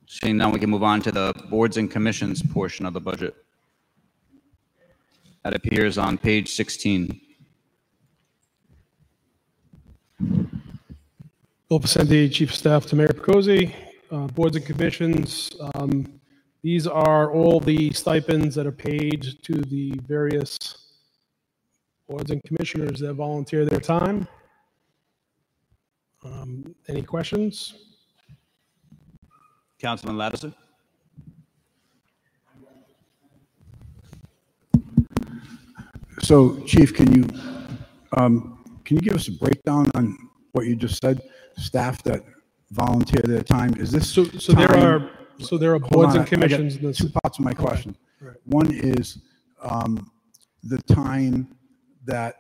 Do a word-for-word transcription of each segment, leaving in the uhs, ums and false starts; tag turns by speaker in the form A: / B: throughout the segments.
A: Seeing none, we can move on to the boards and commissions portion of the budget. That appears on page sixteen.
B: Bill Vicente, Chief of Staff to Mayor Picozzi. Uh, boards and commissions. Um, these are all the stipends that are paid to the various boards and commissioners that volunteer their time. Um, any questions?
A: Councilman Lattiser.
C: So, Chief, can you um, can you give us a breakdown on what you just said? Staff that volunteer their time. Is this
B: so? So time, there are so there are boards
C: on,
B: and commissions.
C: I got two parts of my question.
B: Okay. Right.
C: One is um, the time that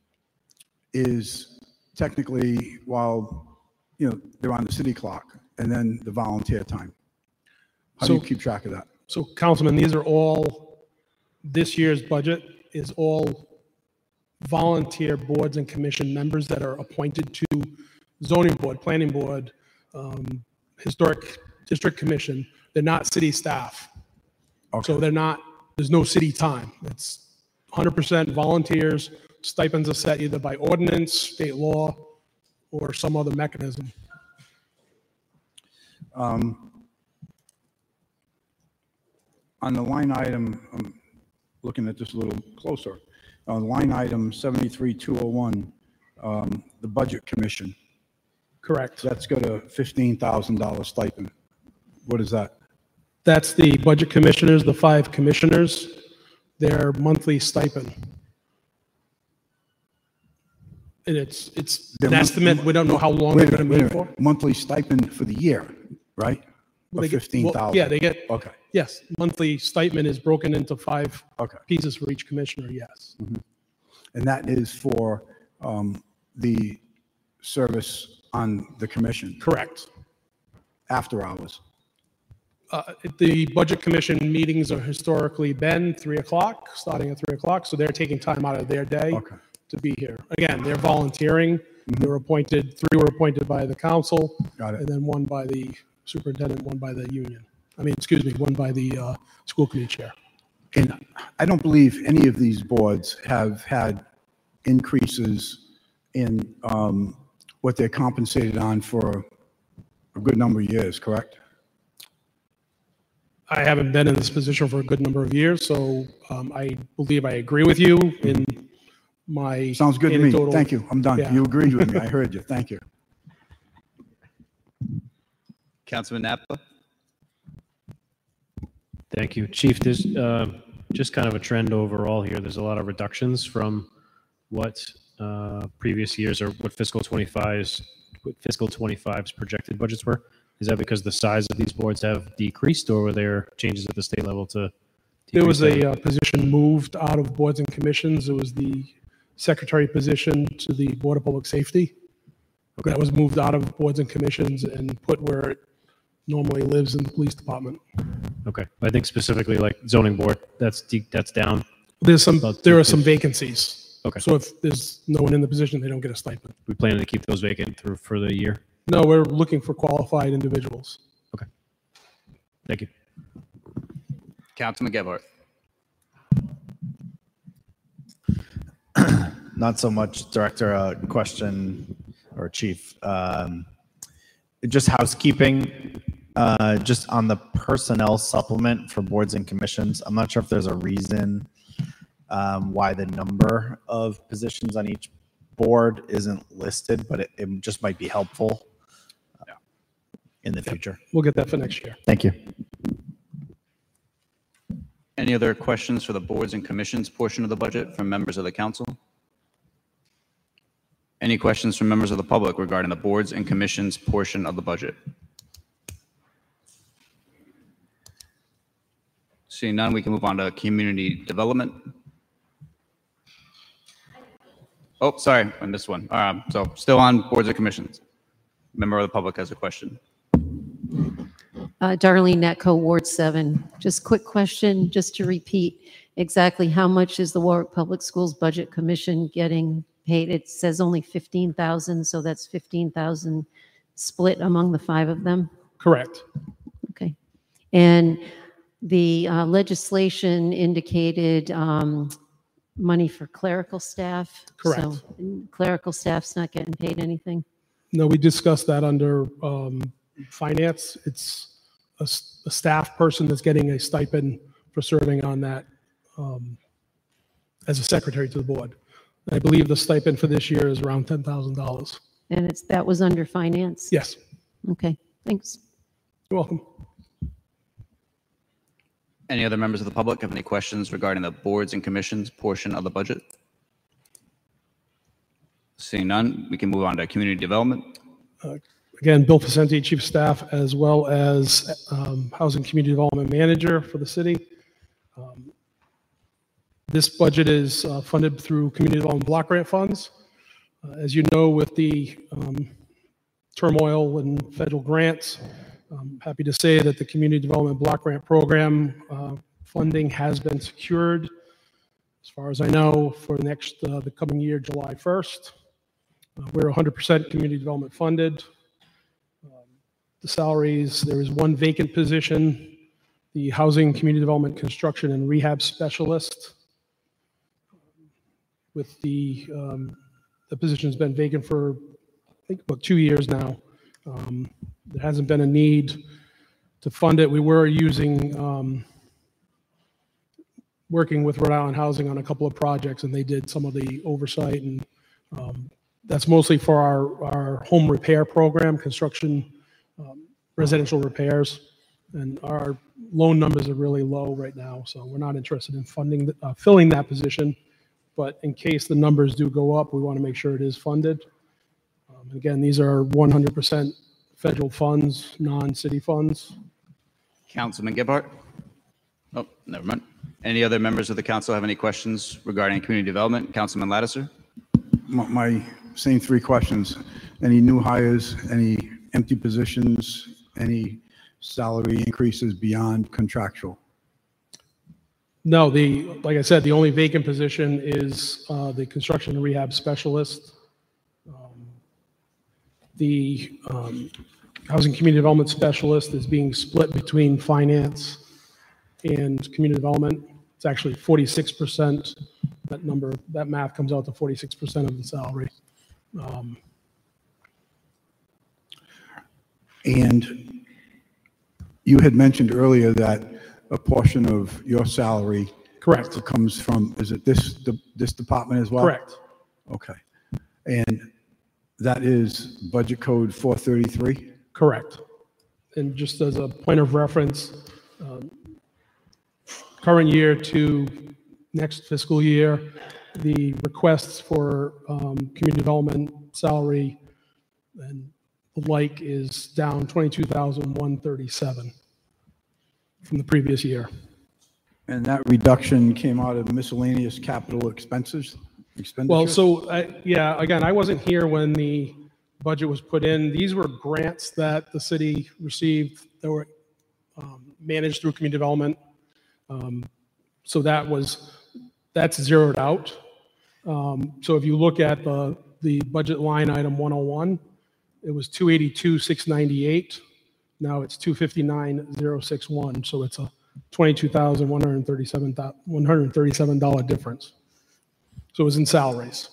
C: is technically while you know they're on the city clock, and then the volunteer time. How
B: so,
C: do you keep track of that?
B: So, Councilman, these are all this year's budget is all volunteer boards and commission members that are appointed to zoning board, planning board, um, historic district commission. They're not city staff. Okay. So they're not, there's no city time. It's one hundred percent volunteers. Stipends are set either by ordinance, state law, or some other mechanism.
C: Um, on the line item, I'm looking at this a little closer. On line item seventy-three two oh one, um, the Budget Commission.
B: Correct.
C: That's got a fifteen thousand dollars stipend. What is that?
B: That's the budget commissioners, the five commissioners, their monthly stipend. And it's it's
C: Their
B: an
C: month-
B: estimate. We don't know how long
C: Wait
B: they're
C: a
B: going
C: minute,
B: to
C: wait
B: meet
C: a
B: for.
C: minute. Monthly stipend for the year, right?
B: Well,
C: Of
B: they get-
C: fifteen thousand.
B: well, yeah, they get.
C: Okay.
B: Yes, monthly stipend is broken into five
C: Okay.
B: pieces for each commissioner. Yes.
C: Mm-hmm. And that is for um, the service on the commission
B: Correct.
C: after hours.
B: Uh, the budget commission meetings are historically been three o'clock, starting at three o'clock. So they're taking time out of their day
C: Okay.
B: to be here. Again, they're volunteering. They were appointed. Three were appointed by the council,
C: Got it.
B: and then one by the superintendent, one by the union. I mean, excuse me, one by the uh, school committee chair.
C: And I don't believe any of these boards have had increases in um, what they're compensated on for a good number of years, correct?
B: I haven't been in this position for a good number of years, so um, I believe I agree with you in my
C: Sounds good to me.
B: anecdotal-
C: Thank you. I'm done.
B: Yeah.
C: You agreed with me. I heard you. Thank you.
A: Councilman Napa.
D: Thank you, Chief. There's uh, just kind of a trend overall here. There's a lot of reductions from what uh, previous years or what fiscal twenty-five's what fiscal twenty-five's projected budgets were. Is that because the size of these boards have decreased, or were there changes at the state level to?
B: There was
D: decrease
B: a uh, position moved out of boards and commissions. It was the secretary position to the Board of Public Safety.
D: Okay.
B: That was moved out of boards and commissions and put where it normally lives in the police department.
D: that? Okay, I think specifically like zoning board. That's de- that's down.
B: There's some,
D: About
B: there are
D: two
B: some
D: fifty.
B: vacancies.
D: Okay.
B: So if there's no one in the position, they don't get a stipend.
D: We plan to keep those vacant through for the year.
B: No, we're looking for qualified individuals.
D: Okay, thank you.
A: Councilman Gebhardt.
E: Not so much, Director. A question or Chief. Um, just housekeeping. Uh, just on the personnel supplement for boards and commissions. I'm not sure if there's a reason um, why the number of positions on each board isn't listed, but it, it just might be helpful uh, in the future.
B: We'll get that for next year.
E: Thank you.
A: Any other questions for the boards and commissions portion of the budget from members of the council? Any questions from members of the public regarding the boards and commissions portion of the budget? Seeing none, we can move on to community development. Oh, sorry, I missed one. Um, so still on boards and commissions. Member of the public has a question.
F: Uh, Darlene Netco, Ward seven. Just quick question, just to repeat, exactly how much is the Warwick Public Schools Budget Commission getting paid? It says only fifteen thousand, so that's fifteen thousand split among the five of them?
B: Correct.
F: Okay. And the uh, legislation indicated um, money for clerical staff.
B: Correct.
F: So clerical staff's not getting paid anything.
B: No, we discussed that under um, finance. It's a, s- a staff person that's getting a stipend for serving on that um, as a secretary to the board. I believe the stipend for this year is around ten thousand dollars.
F: And it's, that was under finance?
B: Yes,
F: Okay, thanks.
B: you're welcome.
A: Any other members of the public have any questions regarding the boards and commissions portion of the budget? Seeing none, we can move on to community development.
B: Again, Bill Facenti, Chief of Staff, as well as um, Housing Community Development Manager for the city. Um, This budget is uh, funded through Community Development Block Grant funds. Uh, As you know, with the um, turmoil in federal grants, I'm happy to say that the Community Development Block Grant Program uh, funding has been secured, as far as I know, for the next, uh, the coming year, July first. Uh, We're one hundred percent community development funded. Um, The salaries, there is one vacant position, the Housing, Community Development, Construction, and Rehab Specialist. With the, um, the position's been vacant for, I think, about two years now. Um, There hasn't been a need to fund it. We were using, um, working with Rhode Island Housing on a couple of projects, and they did some of the oversight, and um, that's mostly for our, our home repair program, construction, um, residential repairs. And our loan numbers are really low right now, so we're not interested in funding, the- uh, filling that position. But in case the numbers do go up, we want to make sure it is funded. Um, and Again, these are one hundred percent federal funds, non-city funds.
A: Councilman Gebhardt? Oh, never mind. Any other members of the council have any questions regarding community development? Councilman Lattiser?
C: My, my same three questions. Any new hires, any empty positions, any salary increases beyond contractual?
B: No, the, like I said, the only vacant position is uh, the construction and rehab specialist. Um, The um, housing community development specialist is being split between finance and community development. It's actually forty-six percent. That number, that math comes out to forty-six percent of the salary. Um,
C: And you had mentioned earlier that a portion of your salary
B: Correct.
C: comes from, is it this, de- this department as well?
B: Correct.
C: Okay. And that is budget code four thirty-three?
B: Correct. And just as a point of reference, um, current year to next fiscal year, the requests for um, community development salary and the like is down twenty-two thousand one hundred thirty-seven from the previous year.
C: And that reduction came out of miscellaneous capital expenses? expenditures?
B: Well, so, I- yeah, again, I wasn't here when the budget was put in. These were grants that the city received that were um, managed through community development. Um, So that was, that's zeroed out. Um, So if you look at the, the budget line item one oh one, it was two eighty-two, six ninety-eight. Now it's two fifty-nine, zero sixty-one. So it's a twenty-two thousand one hundred thirty-seven, one hundred thirty-seven dollar difference. So it was in salaries.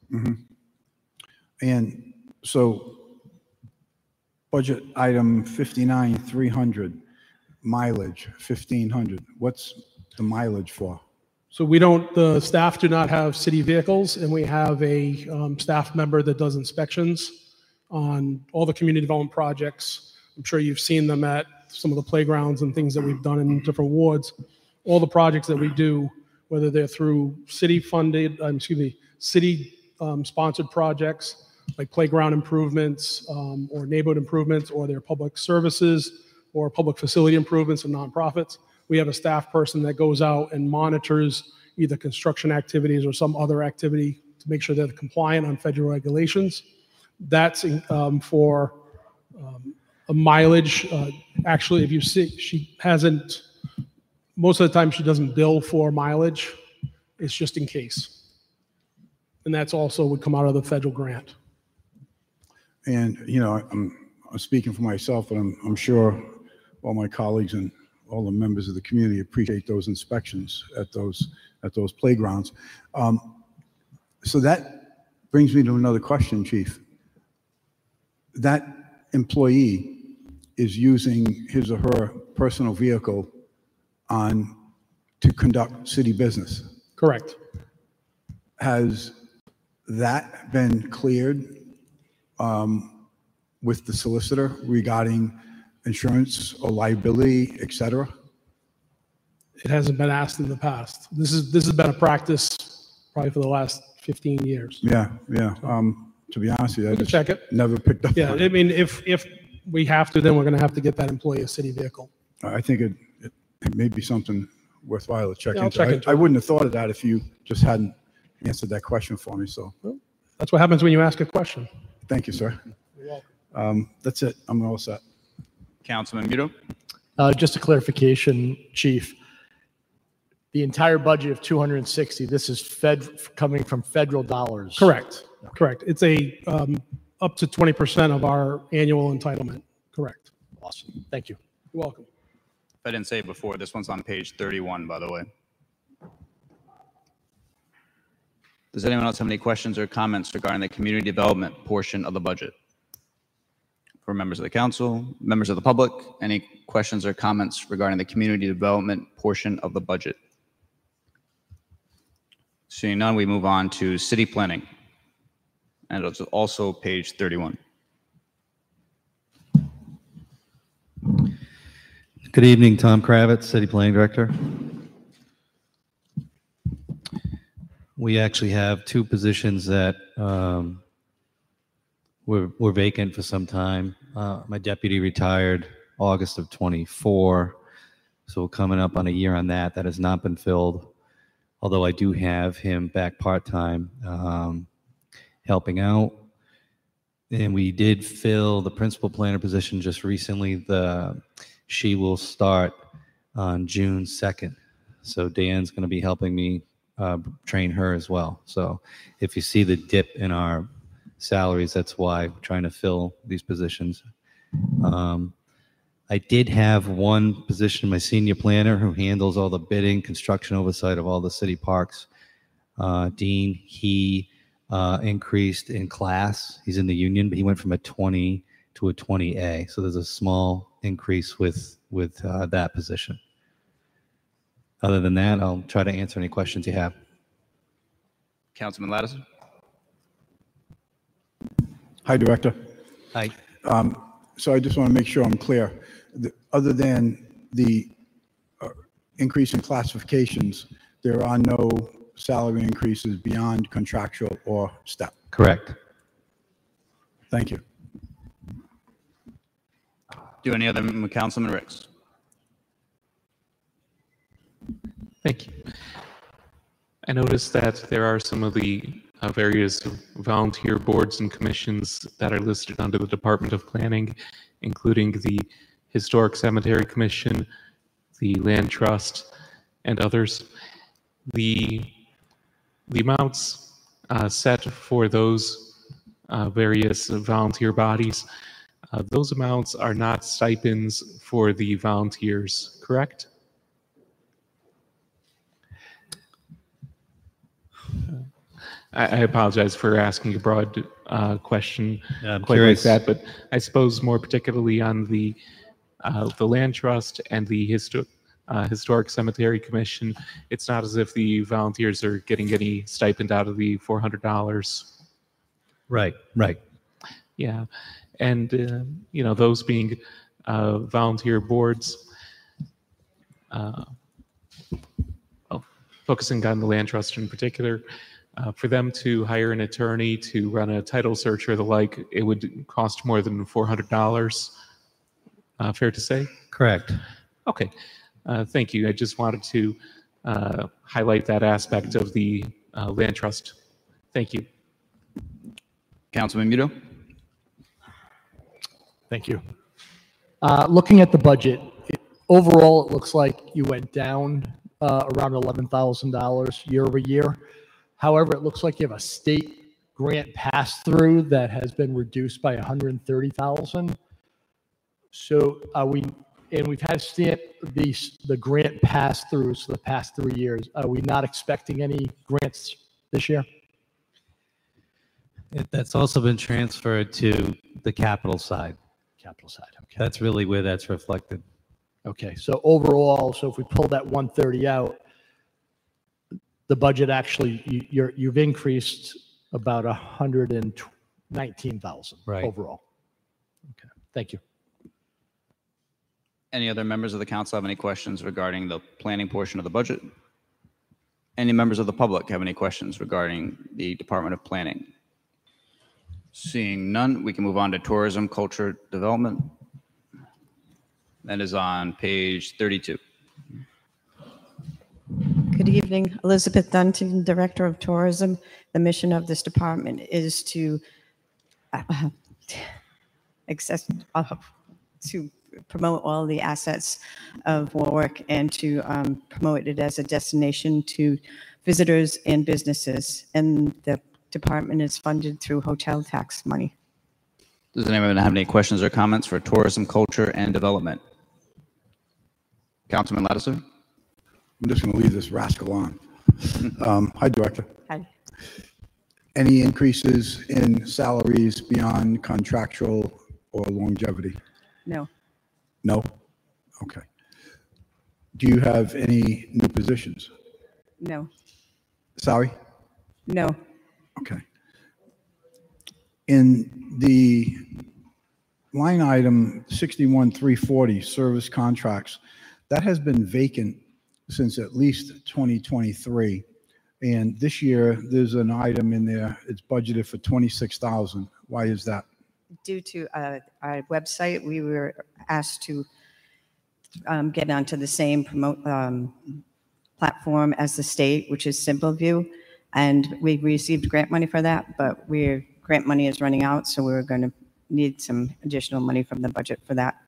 C: And so budget item fifty-nine, three hundred, mileage, fifteen hundred. What's the mileage for?
B: So we don't, the staff do not have city vehicles, and we have a um, staff member that does inspections on all the community development projects. I'm sure you've seen them at some of the playgrounds and things that we've done in different wards. All the projects that we do, whether they're through city-funded, um, excuse me, city-sponsored projects like playground improvements um, or neighborhood improvements, or their public services or public facility improvements and nonprofits, we have a staff person that goes out and monitors either construction activities or some other activity to make sure they're compliant on federal regulations. That's um, for um, a mileage. Uh, actually, if you see, she hasn't, most of the time she doesn't bill for mileage. It's just in case. And that's also would come out of the federal grant.
C: And, you know, I'm, I'm speaking for myself, but I'm, I'm sure all my colleagues and all the members of the community appreciate those inspections at those, at those playgrounds. Um, So that brings me to another question, Chief. That employee is using his or her personal vehicle on, to conduct city business.
B: Correct.
C: Has that been cleared um, with the solicitor regarding insurance or liability, et cetera?
B: It hasn't been asked in the past. This is, this has been a practice probably for the last fifteen years.
C: Yeah, yeah. Um, to be honest with you, I
B: We can
C: just
B: check it.
C: never picked up
B: Yeah,
C: on
B: I
C: it.
B: mean, if, if we have to, then we're going to have to get that employee a city vehicle.
C: I think it, it, it may be something worthwhile to check
B: Yeah, I'll
C: into.
B: check
C: I-
B: into
C: I
B: it.
C: wouldn't have thought of that if you just hadn't answered that question for me, so
B: That's what happens when you ask a question.
C: thank you, sir.
B: You're welcome.
C: Um, that's it. I'm all set.
A: Councilman Muto?
G: Uh, Just a clarification, Chief. The entire budget of two hundred sixty, this is fed, coming from federal dollars.
B: Correct, correct. It's a, um, up to twenty percent of our annual entitlement. Correct.
G: Awesome. Thank you.
B: You're welcome.
A: If I didn't say it before, this one's on page thirty-one, by the way. Does anyone else have any questions or comments regarding the community development portion of the budget? For members of the council, members of the public, any questions or comments regarding the community development portion of the budget? Seeing none, we move on to city planning. And it's also page thirty-one.
H: Good evening, Tom Kravitz, City Planning Director. We actually have two positions that um, were, were vacant for some time. Uh, my deputy retired August of twenty-four, so we're coming up on a year on that. That has not been filled, although I do have him back part-time um, helping out. And we did fill the principal planner position just recently. The She will start on June second. So Dan's going to be helping me uh, train her as well. So if you see the dip in our salaries, that's why we're trying to fill these positions. Um, I did have one position, my senior planner, who handles all the bidding, construction oversight of all the city parks. Uh, Dean, he uh, increased in class. He's in the union, but he went from a twenty to a twenty A. So there's a small increase with with uh, that position. Other than that, I'll try to answer any questions you have.
A: Councilman Lattiser?
C: Hi, Director.
H: Hi.
C: Um, So I just want to make sure I'm clear. The- Other than the uh, increase in classifications, there are no salary increases beyond contractual or step.
H: Correct.
C: Thank you.
A: Do any other, Councilman Ricks?
I: Thank you. I noticed that there are some of the uh, various volunteer boards and commissions that are listed under the Department of Planning, including the Historic Cemetery Commission, the Land Trust, and others. The, the amounts uh, set for those uh, various volunteer bodies, uh, those amounts are not stipends for the volunteers, correct? I I apologize for asking a broad uh, question
H: Yeah, I'm
I: quite
H: curious.
I: like that, but I suppose more particularly on the uh, the Land Trust and the Histo- uh, Historic Cemetery Commission, it's not as if the volunteers are getting any stipend out of the four hundred dollars.
H: Right, right.
I: Yeah, and uh, you know, those being uh, volunteer boards, uh, well, focusing on the Land Trust in particular, uh, for them to hire an attorney to run a title search or the like, it would cost more than four hundred dollars. Uh, fair to say?
H: Correct.
I: Okay, uh, thank you. I just wanted to uh, highlight that aspect of the uh, Land Trust. Thank you.
A: Councilman Muto?
G: Thank you. Uh, Looking at the budget, it- overall, it looks like you went down uh, around eleven thousand dollars year over year. However, it looks like you have a state grant pass-through that has been reduced by one hundred thirty thousand dollars. So are we and we've had stand, the, the grant pass-throughs for the past three years. Are we not expecting any grants this year?
H: It- That's also been transferred to the capital side.
G: Capital side, okay.
H: That's really where that's reflected.
G: Okay, so overall, so if we pull that one thirty out, the budget actually, you, you're, you've increased about one hundred nineteen thousand
H: Right.
G: overall. Okay, thank you.
A: Any other members of the council have any questions regarding the planning portion of the budget? Any members of the public have any questions regarding the Department of Planning? Seeing none, we can move on to tourism, culture, development. That is on page thirty-two.
J: Good evening, Elizabeth Dunton, Director of Tourism. The mission of this department is to uh, access, uh, to promote all the assets of Warwick and to um, promote it as a destination to visitors and businesses. And the department is funded through hotel tax money.
A: Does anyone have any questions or comments for tourism, culture, and development? Councilman Lattiser?
C: I'm just going to leave this rascal on. Um, Hi, Director.
J: Hi.
C: Any increases in salaries beyond contractual or longevity?
J: No,
C: No? Okay. Do you have any new positions?
J: no,
C: Sorry?
J: no.
C: Okay. In the line item sixty-one three forty, service contracts, that has been vacant since at least twenty twenty-three. And this year, there's an item in there, it's budgeted for twenty-six thousand. Why is that?
J: Due to uh, our website, we were asked to um, get onto the same promote um, platform as the state, which is SimpleView, and we received grant money for that, but we're grant money is running out, so we're going to need some additional money from the budget for that.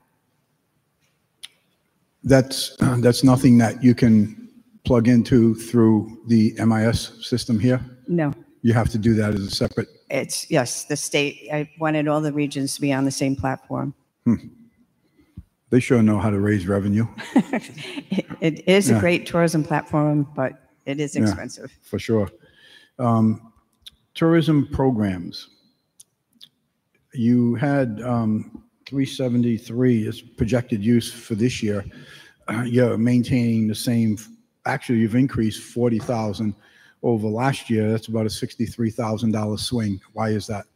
C: That's, that's nothing that you can plug into through the M I S system here?
J: No,
C: You have to do that as a separate,
J: it's yes, the state. I wanted all the regions to be on the same platform.
C: they sure know how to raise revenue,
J: it, it is
C: Yeah.
J: a great tourism platform, but it is
C: Yeah.
J: expensive.
C: for sure. Um, Tourism programs. You had um, three seventy-three as projected use for this year. Uh, You're maintaining the same, actually, you've increased forty thousand over last year. That's about a sixty-three thousand dollars swing. Why is that?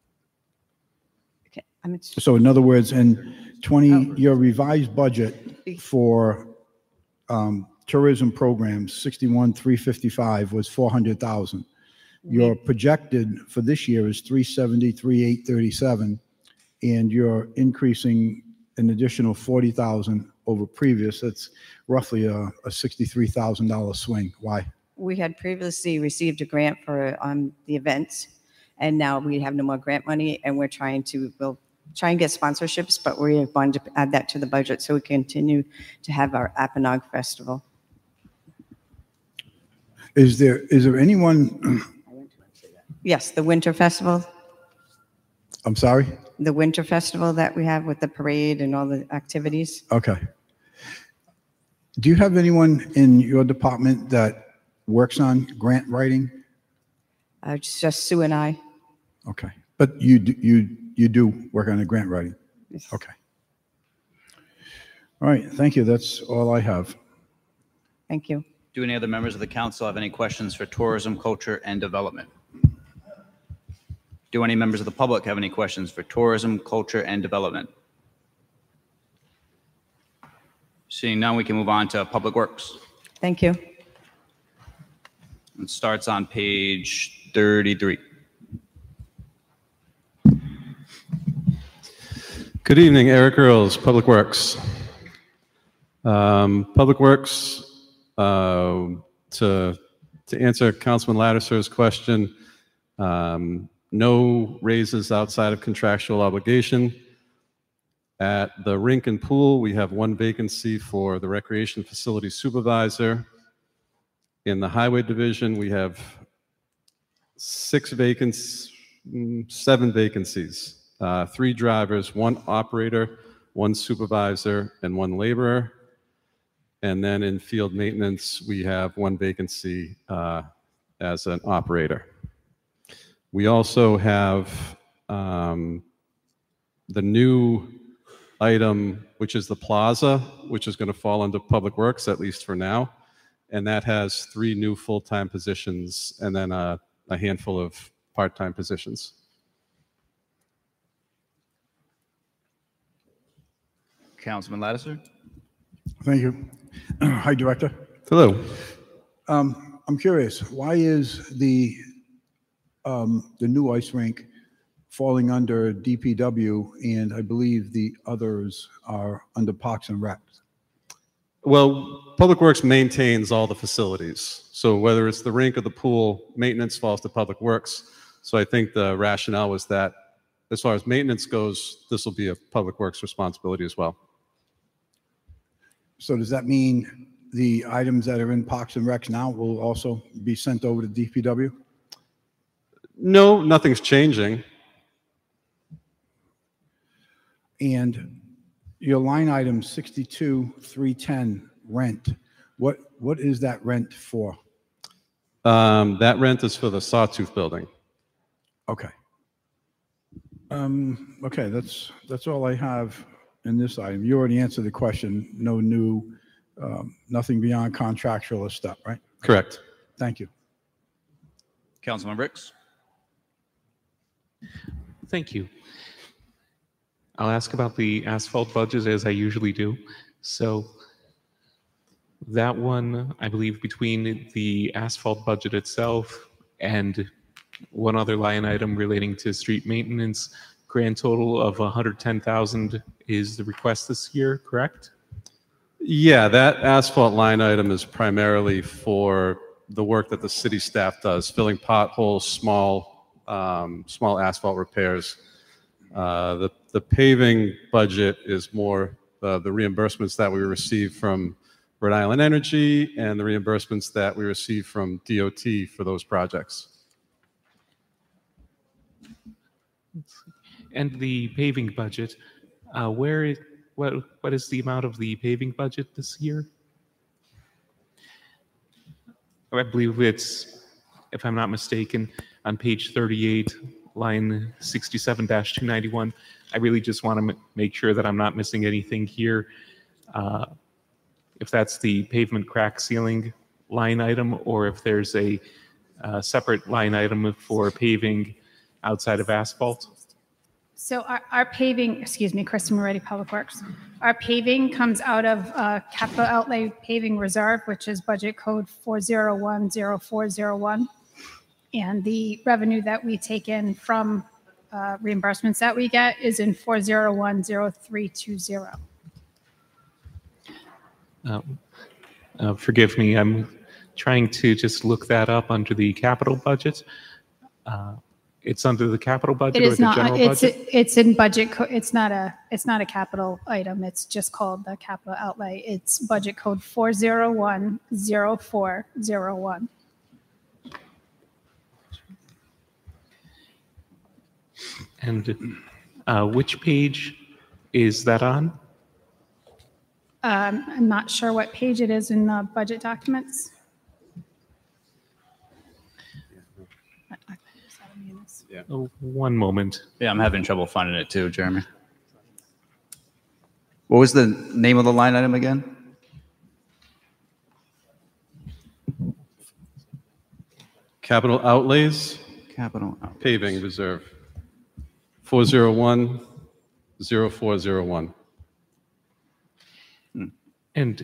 J: Okay, I'm
C: So in other words, in twenty, your revised budget for um, tourism programs, sixty-one three fifty-five was four hundred thousand. Your projected for this year is three seventy-three eight thirty-seven, and you're increasing an additional forty thousand over previous. That's roughly a, a sixty-three thousand dollars swing. Why?
J: We had previously received a grant for um, the events, and now we have no more grant money, and we're trying to, we'll try and get sponsorships, but we're going to add that to the budget so we continue to have our Apponaug Festival.
C: Is there, is there anyone,
J: Yes, the Winter Festival,
C: I'm sorry?
J: the Winter Festival that we have with the parade and all the activities.
C: Okay. Do you have anyone in your department that works on grant writing?
J: Uh, It's just Sue and I.
C: Okay. But you, do- you, you do work on the grant writing? Okay. All right, thank you. That's all I have.
J: Thank you.
A: Do any other members of the council have any questions for tourism, culture, and development? Do any members of the public have any questions for tourism, culture, and development? Seeing none, we can move on to Public Works.
J: Thank you.
A: It starts on page thirty-three.
K: Good evening, Eric Earls, Public Works. Um, Public Works, uh, to, to answer Councilman Lattiser's question, um, no raises outside of contractual obligation. At the rink and pool, we have one vacancy for the recreation facility supervisor. In the highway division, we have six vacancies, seven vacancies, uh, three drivers, one operator, one supervisor, and one laborer. And then in field maintenance, we have one vacancy uh, as an operator. We also have um, the new item, which is the plaza, which is going to fall under Public Works, at least for now. And that has three new full-time positions and then a, a handful of part-time positions.
A: Councilman Lattiser?
C: Thank you. Hi, Director.
K: Hello.
C: Um, I'm curious, why is the, um, the new ice rink falling under D P W, and I believe the others are under Parks and Rec?
K: Well, Public Works maintains all the facilities. So whether it's the rink or the pool, maintenance falls to Public Works. So I think the rationale was that as far as maintenance goes, this will be a Public Works responsibility as well.
C: So does that mean the items that are in Parks and Recs now will also be sent over to D P W?
K: No, nothing's changing.
C: And your line item sixty-two, three ten, rent, what, what is that rent for?
K: Um, that rent is for the Sawtooth building.
C: Okay. Um, okay, that's, that's all I have in this item. You already answered the question, no new, um, nothing beyond contractual stuff, right?
K: Correct.
C: Thank you.
A: Councilman Bricks?
I: Thank you. I'll ask about the asphalt budget as I usually do. So that one, I believe between the asphalt budget itself and one other line item relating to street maintenance, grand total of one hundred ten thousand is the request this year, correct?
K: Yeah, that asphalt line item is primarily for the work that the city staff does, filling potholes, small, um, small asphalt repairs. Uh, the, the paving budget is more uh, the reimbursements that we receive from Rhode Island Energy and the reimbursements that we receive from D O T for those projects.
I: And the paving budget, uh, where is, what, what is the amount of the paving budget this year? I believe it's, if I'm not mistaken, on page thirty-eight, line sixty-seven dash two ninety-one. I really just want to make sure that I'm not missing anything here. Uh, if that's the pavement crack sealing line item, or if there's a uh, separate line item for paving outside of asphalt.
L: So our, our paving, excuse me, Kristen Moretti, Public Works. Our paving comes out of uh, Capital Outlay Paving Reserve, which is budget code four zero one zero four zero one. And the revenue that we take in from uh, reimbursements that we get is in four zero one zero three two zero.
I: Um, uh, forgive me, I'm trying to just look that up under the capital budget. Uh, It's under the capital budget
L: It
I: or
L: is
I: the
L: not,
I: general
L: it's,
I: budget?
L: it's in budget, co- it's not a, it's not a capital item. It's just called the capital outlay. It's budget code four zero one zero four zero one.
I: And uh, which page is that on?
L: Um, I'm not sure what page it is in the budget documents.
I: Oh, one moment.
A: Yeah, I'm having trouble finding it too, Jeremy. What was the name of the line item again?
K: Capital outlays,
A: Capital outlays.
K: paving reserve, four zero one zero four zero one.
I: And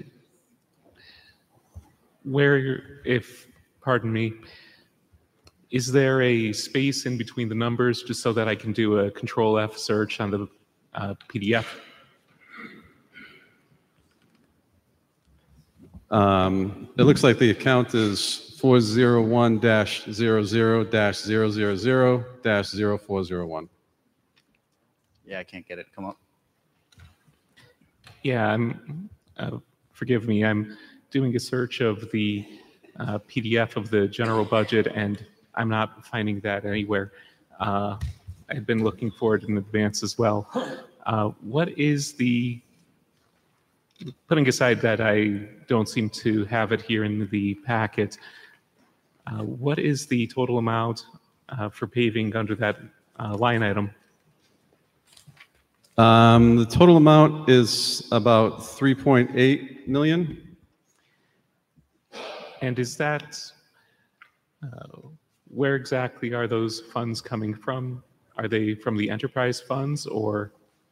I: where, if, pardon me, is there a space in between the numbers just so that I can do a control F search on the uh, P D F?
K: Um, it looks like the account is four zero one dash zero zero dash zero zero zero dash zero four zero one.
A: Yeah, I can't get it. Come up.
I: Yeah, I'm, uh, forgive me, I'm doing a search of the uh, P D F of the general budget and I'm not finding that anywhere. Uh, I've been looking for it in advance as well. Uh, what is the, putting aside that I don't seem to have it here in the packet, uh, what is the total amount uh, for paving under that uh, line item?
K: Um, the total amount is about three point eight million.
I: And is that, uh, where exactly are those funds coming from? Are they from the enterprise funds or?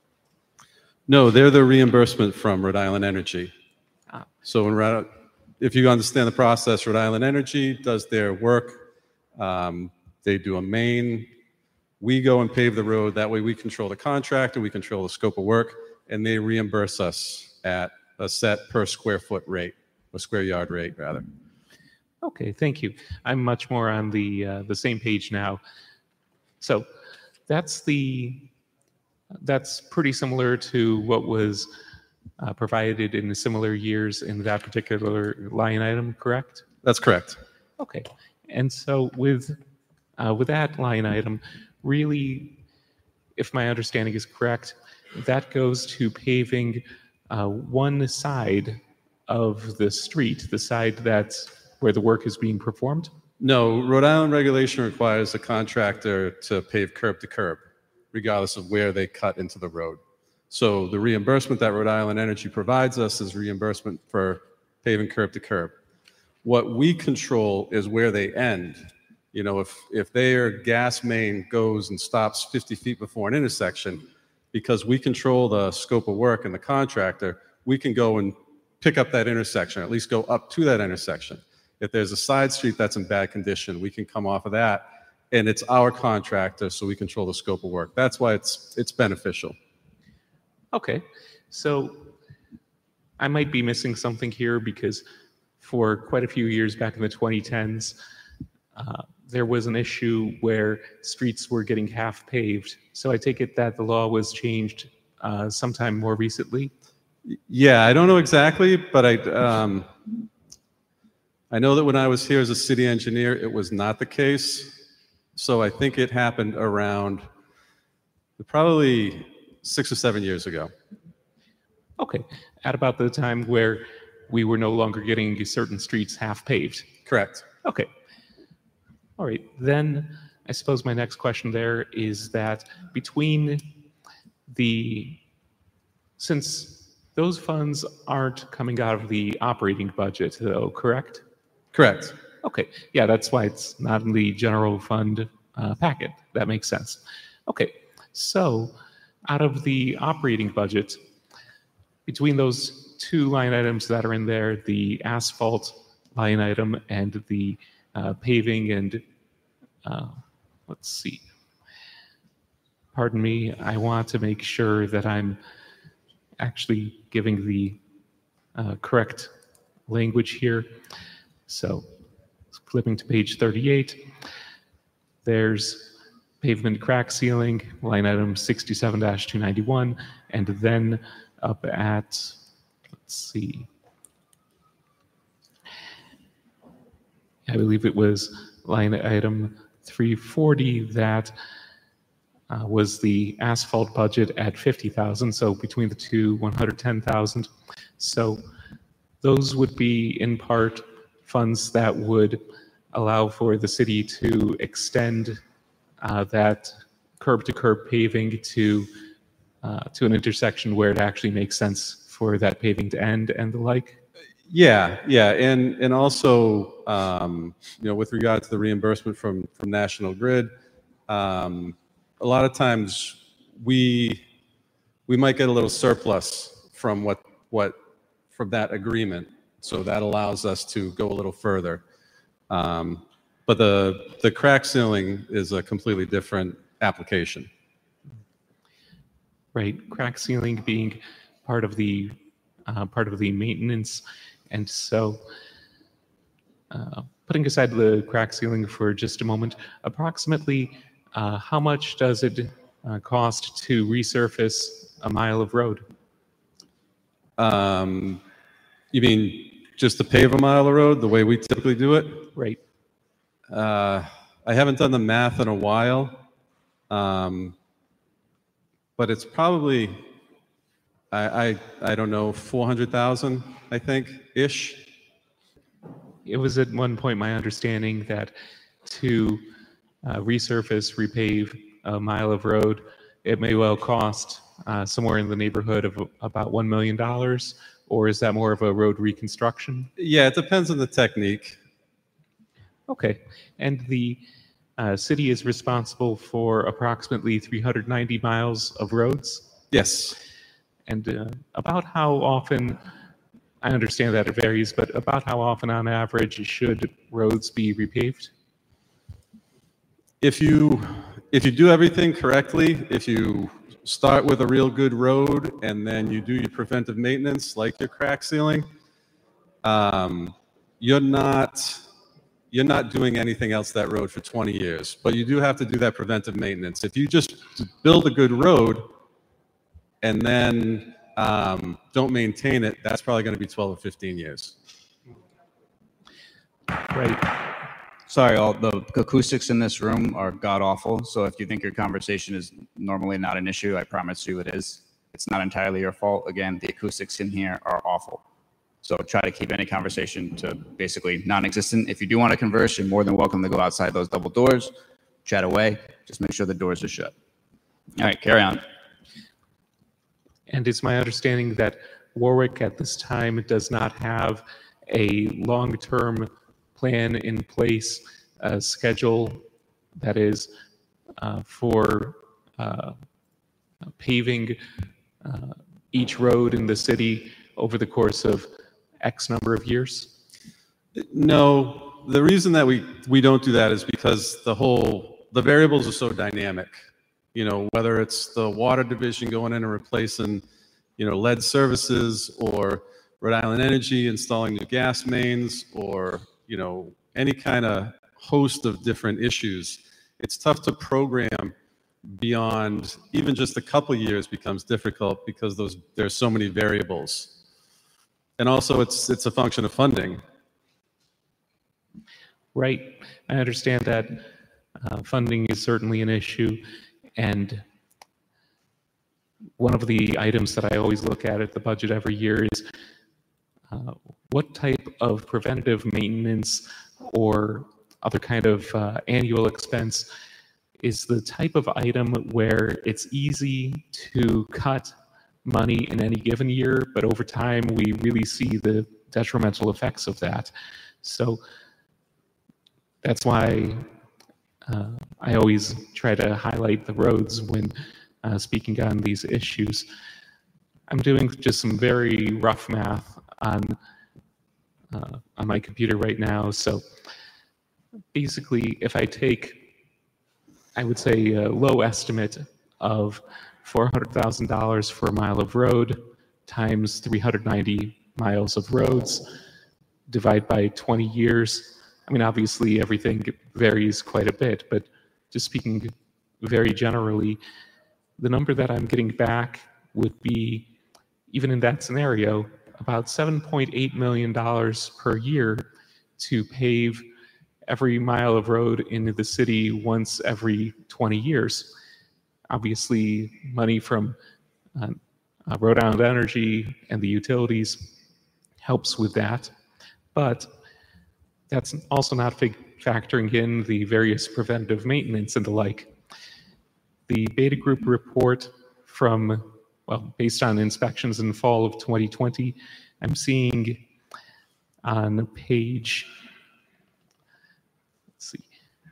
K: No, they're the reimbursement from Rhode Island Energy.
I: Ah.
K: So when, Rhode- if you understand the process, Rhode Island Energy does their work. Um, they do a main. We go and pave the road. That way we control the contract and we control the scope of work, and they reimburse us at a set per square foot rate, or square yard rate, rather.
I: Okay, thank you. I'm much more on the uh, the same page now. So that's the that's pretty similar to what was uh, provided in the similar years in that particular line item, correct?
K: That's correct.
I: Okay, and so with uh, with that line item, really, if my understanding is correct, that goes to paving uh, one side of the street, the side that's where the work is being performed?
K: No, Rhode Island regulation requires the contractor to pave curb to curb, regardless of where they cut into the road. So the reimbursement that Rhode Island Energy provides us is reimbursement for paving curb to curb. What we control is where they end. You know, if, if their gas main goes and stops fifty feet before an intersection, because we control the scope of work and the contractor, we can go and pick up that intersection, or at least go up to that intersection. If there's a side street that's in bad condition, we can come off of that, and it's our contractor, so we control the scope of work. That's why it's it's beneficial.
I: Okay, so I might be missing something here because for quite a few years back in the twenty tens, uh, there was an issue where streets were getting half paved. So I take it that the law was changed uh, sometime more recently?
K: Yeah, I don't know exactly, but I um, I know that when I was here as a city engineer, it was not the case. So I think it happened around probably six or seven years ago.
I: Okay, at about the time where we were no longer getting certain streets half paved.
K: Correct.
I: Okay. All right, then I suppose my next question there is that between the, since those funds aren't coming out of the operating budget though, correct?
K: Correct.
I: Okay, yeah, that's why it's not in the general fund uh, packet. That makes sense. Okay, so out of the operating budget, between those two line items that are in there, the asphalt line item and the uh, paving and, uh, let's see, pardon me, I want to make sure that I'm actually giving the uh, correct language here. So flipping to page thirty-eight, there's pavement crack sealing, line item sixty-seven dash two ninety-one, and then up at, let's see, I believe it was line item three forty that uh, was the asphalt budget at fifty thousand. So between the two, one hundred ten thousand. So those would be in part funds that would allow for the city to extend uh, that curb to curb paving to uh, to an intersection where it actually makes sense for that paving to end and the like.
K: Yeah, yeah, and and also, um, you know, with regard to the reimbursement from from National Grid, um, a lot of times we we might get a little surplus from what what from that agreement, so that allows us to go a little further. Um, but the the crack sealing is a completely different application.
I: Right, crack sealing being part of the uh, part of the maintenance. And so, uh, putting aside the crack sealing for just a moment, approximately uh, how much does it uh, cost to resurface a mile of road?
K: Um, you mean just to pave a mile of road the way we typically do it?
I: Right.
K: Uh, I haven't done the math in a while. Um, but it's probably, I, I, I don't know, four hundred thousand, I think, ish.
I: It was at one point my understanding that to uh, resurface, repave a mile of road, it may well cost uh, somewhere in the neighborhood of about one million dollars, or is that more of a road reconstruction?
K: Yeah, it depends on the technique.
I: Okay, and the uh, city is responsible for approximately three hundred ninety miles of roads?
K: Yes.
I: And uh, about how often, I understand that it varies, but about how often on average should roads be repaved?
K: If you, if you do everything correctly, if you start with a real good road and then you do your preventive maintenance, like your crack sealing, um, you're not, you're not doing anything else that road for twenty years, but you do have to do that preventive maintenance. If you just build a good road and then um, don't maintain it, that's probably going to be twelve or fifteen years.
I: Right.
A: Sorry, all the acoustics in this room are god awful. So if you think your conversation is normally not an issue, I promise you it is. It's not entirely your fault. Again, the acoustics in here are awful. So try to keep any conversation to basically non-existent. If you do want to converse, you're more than welcome to go outside those double doors, chat away. Just make sure the doors are shut. All right, carry on.
I: And it's my understanding that Warwick at this time does not have a long-term plan in place, a schedule that is uh, for uh, paving uh, each road in the city over the course of X number of years?
K: No, the reason that we, we don't do that is because the whole, the variables are so dynamic. You know, whether it's the water division going in and replacing, you know, lead services, or Rhode Island Energy installing new gas mains, or, you know, any kind of host of different issues. It's tough to program beyond even just a couple of years becomes difficult because those there's so many variables. And also it's it's a function of funding.
I: Right. I understand that uh, funding is certainly an issue. And one of the items that I always look at at the budget every year is uh, what type of preventative maintenance or other kind of uh, annual expense is the type of item where it's easy to cut money in any given year, but over time we really see the detrimental effects of that. So that's why uh, I always try to highlight the roads when uh, speaking on these issues. I'm doing just some very rough math on uh, on my computer right now. So basically, if I take, I would say, a low estimate of four hundred thousand dollars for a mile of road times three hundred ninety miles of roads, divide by twenty years. I mean, obviously, everything varies quite a bit, but just speaking very generally, the number that I'm getting back would be, even in that scenario, about seven point eight million dollars per year to pave every mile of road into the city once every twenty years. Obviously, money from uh, uh, Rhode Island Energy and the utilities helps with that, but that's also not fig- factoring in the various preventative maintenance and the like. The Beta Group report from, well, based on inspections in the fall of twenty twenty, I'm seeing on page, let's see,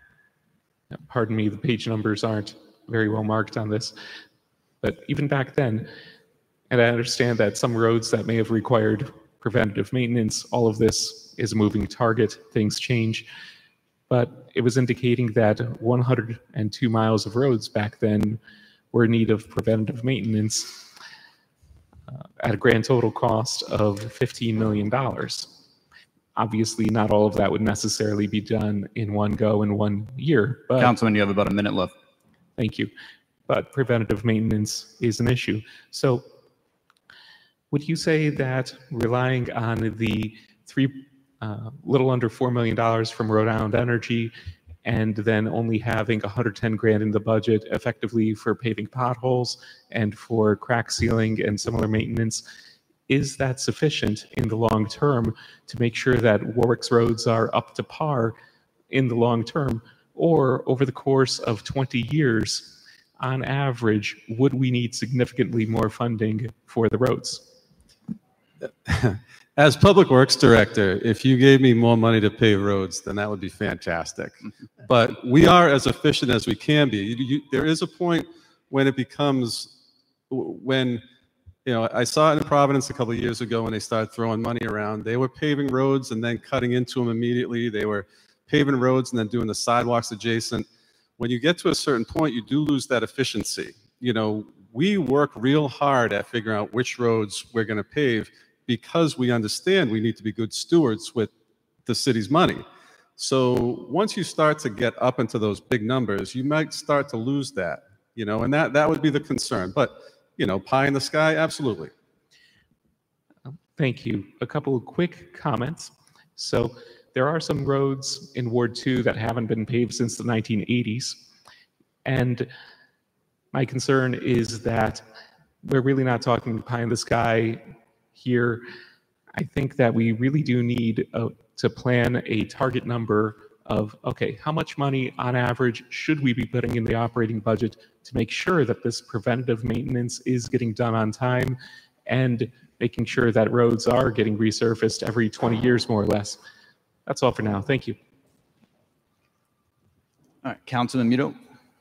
I: pardon me, the page numbers aren't very well marked on this, but even back then, and I understand that some roads that may have required preventative maintenance, all of this is a moving target, things change, but it was indicating that one hundred two miles of roads back then were in need of preventative maintenance uh, at a grand total cost of fifteen million dollars. Obviously, not all of that would necessarily be done in one go in one year. But
A: Councilman, you have about a minute left.
I: Thank you. But preventative maintenance is an issue. So would you say that relying on the three, uh, little under four million dollars from Rhode Island Energy and then only having one hundred ten grand in the budget effectively for paving potholes and for crack sealing and similar maintenance. Is that sufficient in the long term to make sure that Warwick's roads are up to par in the long term? Or over the course of twenty years, on average, would we need significantly more funding for the roads?
K: As Public Works Director, if you gave me more money to pave roads, then that would be fantastic. But we are as efficient as we can be. You, you, there is a point when it becomes, when, you know, I saw it in Providence a couple of years ago when they started throwing money around. They were paving roads and then cutting into them immediately. They were paving roads and then doing the sidewalks adjacent. When you get to a certain point, you do lose that efficiency. You know, we work real hard at figuring out which roads we're going to pave because we understand we need to be good stewards with the city's money. So once you start to get up into those big numbers, you might start to lose that, you know, and that, that would be the concern. But, you know, pie in the sky, absolutely.
I: Thank you. A couple of quick comments. So there are some roads in Ward two that haven't been paved since the nineteen eighties. And my concern is that we're really not talking pie in the sky here. I think that we really do need uh, to plan a target number of, okay, how much money on average should we be putting in the operating budget to make sure that this preventative maintenance is getting done on time and making sure that roads are getting resurfaced every twenty years, more or less. That's all for now. Thank you.
A: All right, Councilman Muto.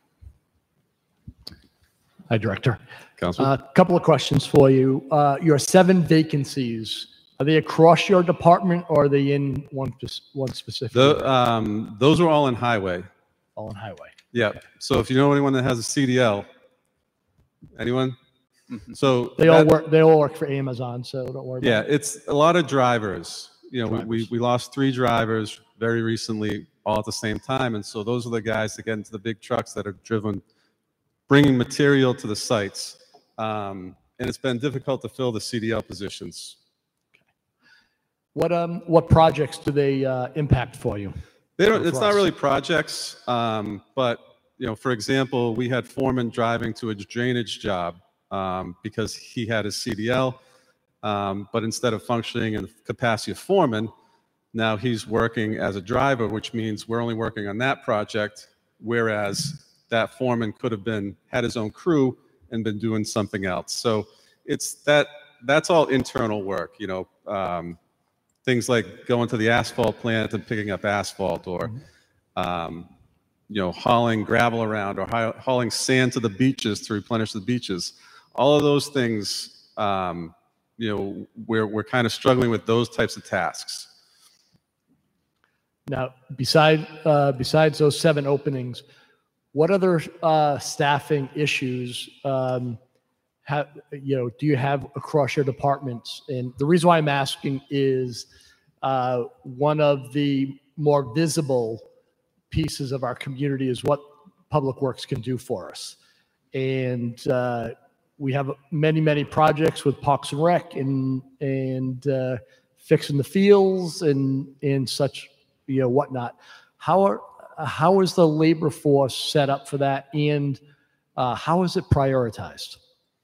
G: Hi, Director. A
K: Councilman.
G: uh, couple of questions for you. Uh, your seven vacancies, are they across your department or are they in one, one specific?
K: The, um, those are all in highway.
G: All in highway.
K: Yeah. So if you know anyone that has a C D L, anyone? So
G: They all
K: that-
G: work, they all work for Amazon, so don't worry
K: Yeah,
G: about it.
K: it's a lot of drivers. You know, we, we,
G: Drivers.
K: we lost three drivers very recently, all at the same time. And so those are the guys that get into the big trucks that are driven, bringing material to the sites. Um, and it's been difficult to fill the C D L positions.
G: What, um, what projects do they uh, impact for you?
K: They don't,
G: Or
K: it's
G: for
K: not
G: us?
K: really projects, um, but, you know, for example, we had foreman driving to a drainage job um, because he had his C D L, um, but instead of functioning in the capacity of foreman, now he's working as a driver, which means we're only working on that project, whereas that foreman could have been, had his own crew and been doing something else. So it's that, that's all internal work, you know, um, things like going to the asphalt plant and picking up asphalt, or, um, you know, hauling gravel around, or ha- hauling sand to the beaches to replenish the beaches. All of those things, um, you know, we're, we're kind of struggling with those types of tasks.
G: Now, beside, uh, besides those seven openings, what other uh, staffing issues um, have, you know, do you have across your departments? And the reason why I'm asking is uh, one of the more visible pieces of our community is what Public Works can do for us. And uh, we have many, many projects with Parks and Rec and, and uh, fixing the fields and, and such, you know, whatnot. How are, how is the labor force set up for that? And uh, how is it prioritized?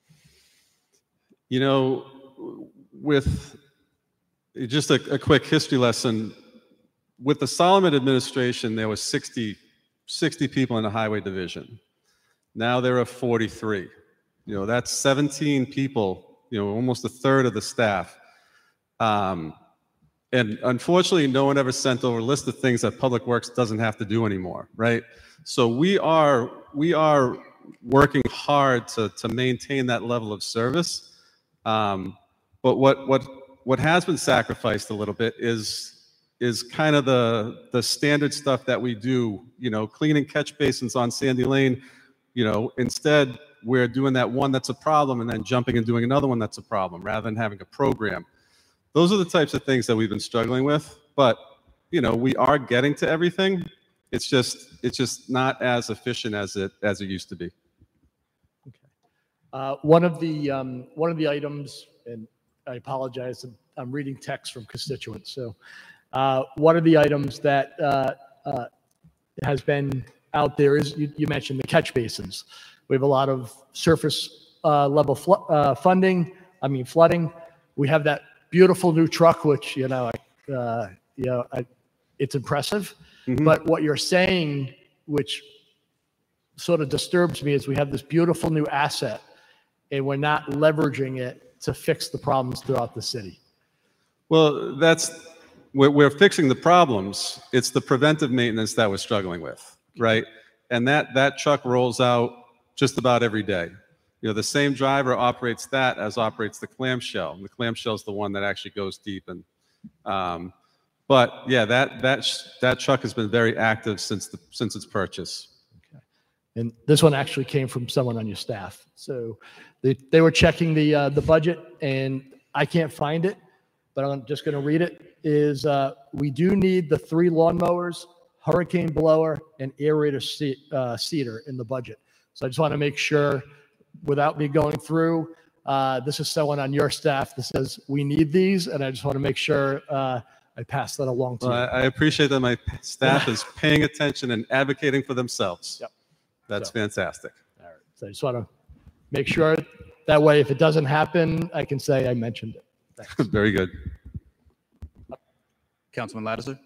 K: You know, with just a, a quick history lesson, with the Solomon administration, there was sixty, sixty people in the highway division. Now there are forty-three. You know, that's seventeen people, you know, almost a third of the staff. Um, and unfortunately, no one ever sent over a list of things that Public Works doesn't have to do anymore, right? So we are, we are working hard to, to maintain that level of service. Um, but what, what, what has been sacrificed a little bit is, is kind of the, the standard stuff that we do, you know, cleaning catch basins on Sandy Lane. You know, instead we're doing that one that's a problem and then jumping and doing another one that's a problem rather than having a program. Those are the types of things that we've been struggling with, but, you know, we are getting to everything. It's just, it's just not as efficient as it, as it used to be.
G: Uh, one of the um, one of the items, and I apologize, I'm, I'm reading text from constituents. So, uh, one of the items that uh, uh, has been out there is, you, you mentioned the catch basins. We have a lot of surface uh, level flo- uh, funding, I mean flooding. We have that beautiful new truck, which, you know, I, uh, you know, I, it's impressive.
K: Mhm.
G: But what you're saying, which sort of disturbs me, is we have this beautiful new asset and we're not leveraging it to fix the problems throughout the city.
K: Well, that's, we're, we're fixing the problems. It's the preventive maintenance that we're struggling with, right? And that, that truck rolls out just about every day. You know, the same driver operates that as operates the clamshell. And the clamshell is the one that actually goes deep. And, um, but yeah, that, that, sh- that truck has been very active since the, since its purchase.
G: And this one actually came from someone on your staff. So they, they were checking the, uh, the budget, and I can't find it, but I'm just going to read it, is uh, we do need the three lawnmowers, hurricane blower, and aerator ce- uh, seeder in the budget. So I just want to make sure, without me going through, uh, this is someone on your staff that says we need these, and I just want to make sure uh, I pass that along to
K: Well,
G: you.
K: I, I appreciate that my staff is paying attention and advocating for themselves.
G: Yep.
K: That's
G: So-
K: fantastic.
G: All right. So I just want to make sure that way, if it doesn't happen, I can say I mentioned it. Thanks.
K: Very good.
A: Councilman Lattiser?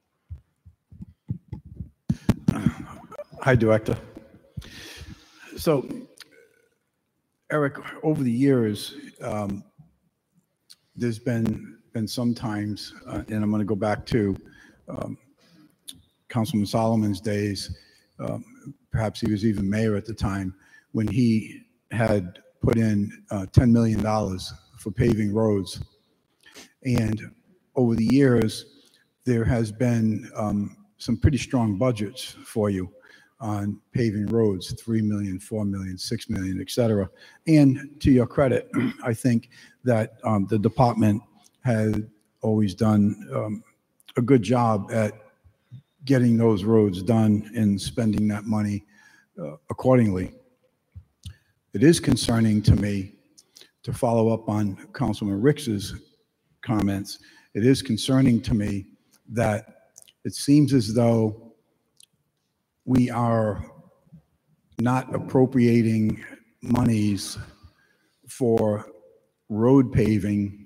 C: Hi, Director. So, Eric, over the years, um, there's been been some times, uh, and I'm going to go back to um, Councilman Solomon's days. Um, perhaps he was even mayor at the time, when he had put in uh, ten million dollars for paving roads. And over the years, there has been um, some pretty strong budgets for you on paving roads, three million, four million, six million, et cetera. And to your credit, I think that um, the department has always done um, a good job at getting those roads done and spending that money uh, accordingly. It is concerning to me, to follow up on Councilman Ricks's comments, it is concerning to me that it seems as though we are not appropriating monies for road paving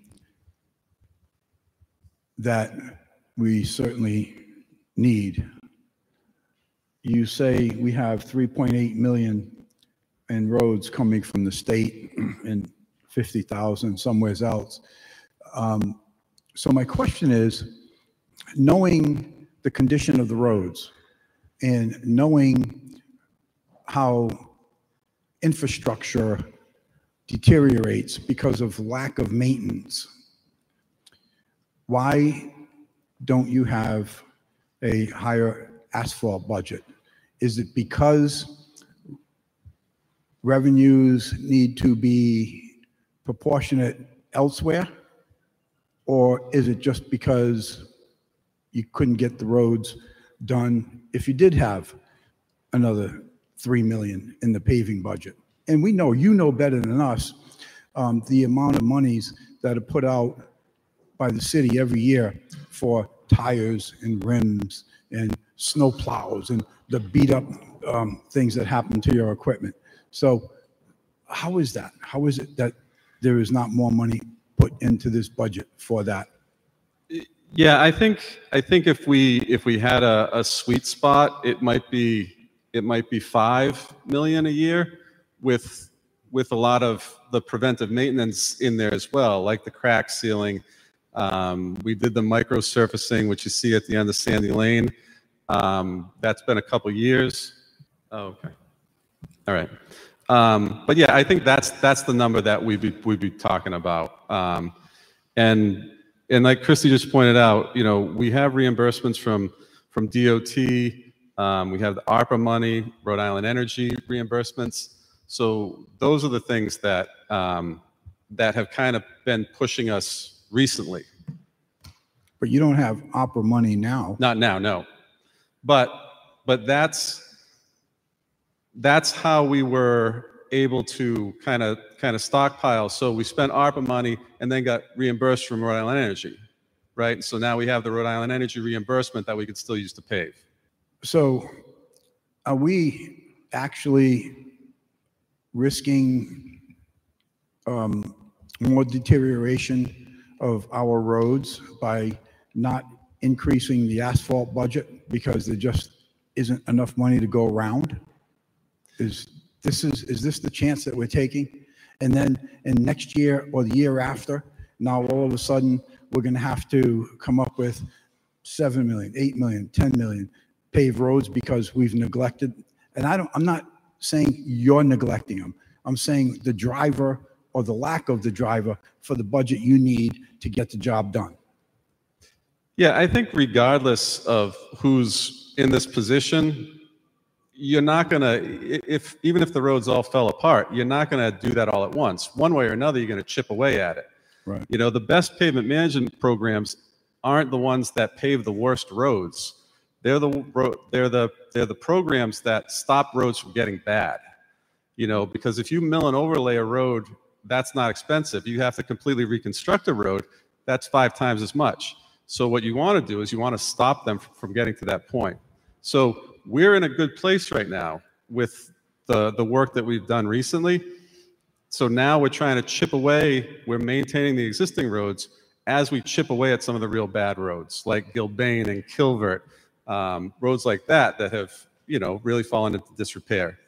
C: that we certainly need. You say we have three point eight million in roads coming from the state and fifty thousand somewhere else. Um, so my question is, knowing the condition of the roads and knowing how infrastructure deteriorates because of lack of maintenance, why don't you have a higher asphalt budget? Is it because revenues need to be proportionate elsewhere? Or is it just because you couldn't get the roads done if you did have another three million in the paving budget? And we know, you know better than us, um, the amount of monies that are put out by the city every year for tires and rims and snow plows and the beat up um, things that happen to your equipment. So how is that? How is it that there is not more money put into this budget for that?
K: Yeah, I think I think if we if we had a, a sweet spot, it might be it might be five million a year, with with a lot of the preventive maintenance in there as well, like the crack sealing. Um, we did the micro surfacing, which you see at the end of Sandy Lane. Um, that's been a couple years. Oh, okay. All right. Um, but yeah, I think that's that's the number that we'd be we'd be talking about. Um, and and like Christy just pointed out, you know, we have reimbursements from from D O T. Um, we have the ARPA money, Rhode Island Energy reimbursements. So those are the things that um, that have kind of been pushing us recently.
C: But you don't have opera money now.
K: Not now, no. But but that's that's how we were able to kind of kind of stockpile. So we spent ARPA money and then got reimbursed from Rhode Island Energy, right? So now we have the Rhode Island Energy reimbursement that we could still use to pave.
C: So are we actually risking um, more deterioration of our roads by not increasing the asphalt budget because there just isn't enough money to go around? Is this is is this the chance that we're taking? And then in next year or the year after, now all of a sudden we're going to have to come up with seven million, eight million, ten million paved roads because we've neglected. And I don't. I'm not saying you're neglecting them. I'm saying the driver or the lack of the driver for the budget you need to get the job done.
K: Yeah, I think regardless of who's in this position, you're not going to, if even if the roads all fell apart, you're not going to do that all at once. One way or another, you're going to chip away at it.
C: Right.
K: You know, the best pavement management programs aren't the ones that pave the worst roads. They're the ro- they're the they're the programs that stop roads from getting bad. You know, because if you mill and overlay a road, that's not expensive. You have to completely reconstruct a road, that's five times as much. So what you want to do is you want to stop them from getting to that point. So we're in a good place right now with the, the work that we've done recently. So now we're trying to chip away, we're maintaining the existing roads as we chip away at some of the real bad roads, like Gilbane and Kilvert, um, roads like that that have, you know, really fallen into disrepair.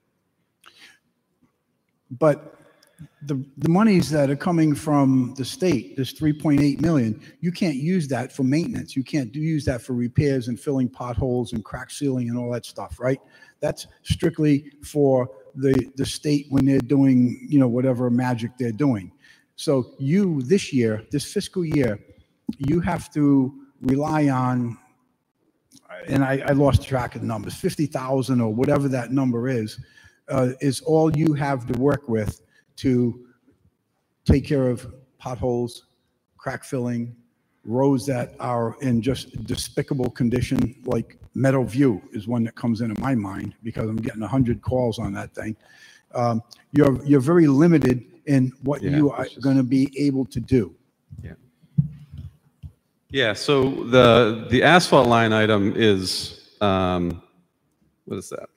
C: But the the monies that are coming from the state, this three point eight million, you can't use that for maintenance. You can't do, use that for repairs and filling potholes and crack sealing and all that stuff, right? That's strictly for the the state when they're doing, you know, whatever magic they're doing. So you, this year, this fiscal year, you have to rely on, and I, I lost track of the numbers, fifty thousand or whatever that number is, uh, is all you have to work with to take care of potholes, crack filling, roads that are in just despicable condition, like Meadowview is one that comes into my mind because I'm getting a hundred calls on that thing. Um, you're you're very limited in what
K: Yeah,
C: you are
K: just-
C: going to be able to do.
K: Yeah. Yeah. So the the asphalt line item is um, what is that?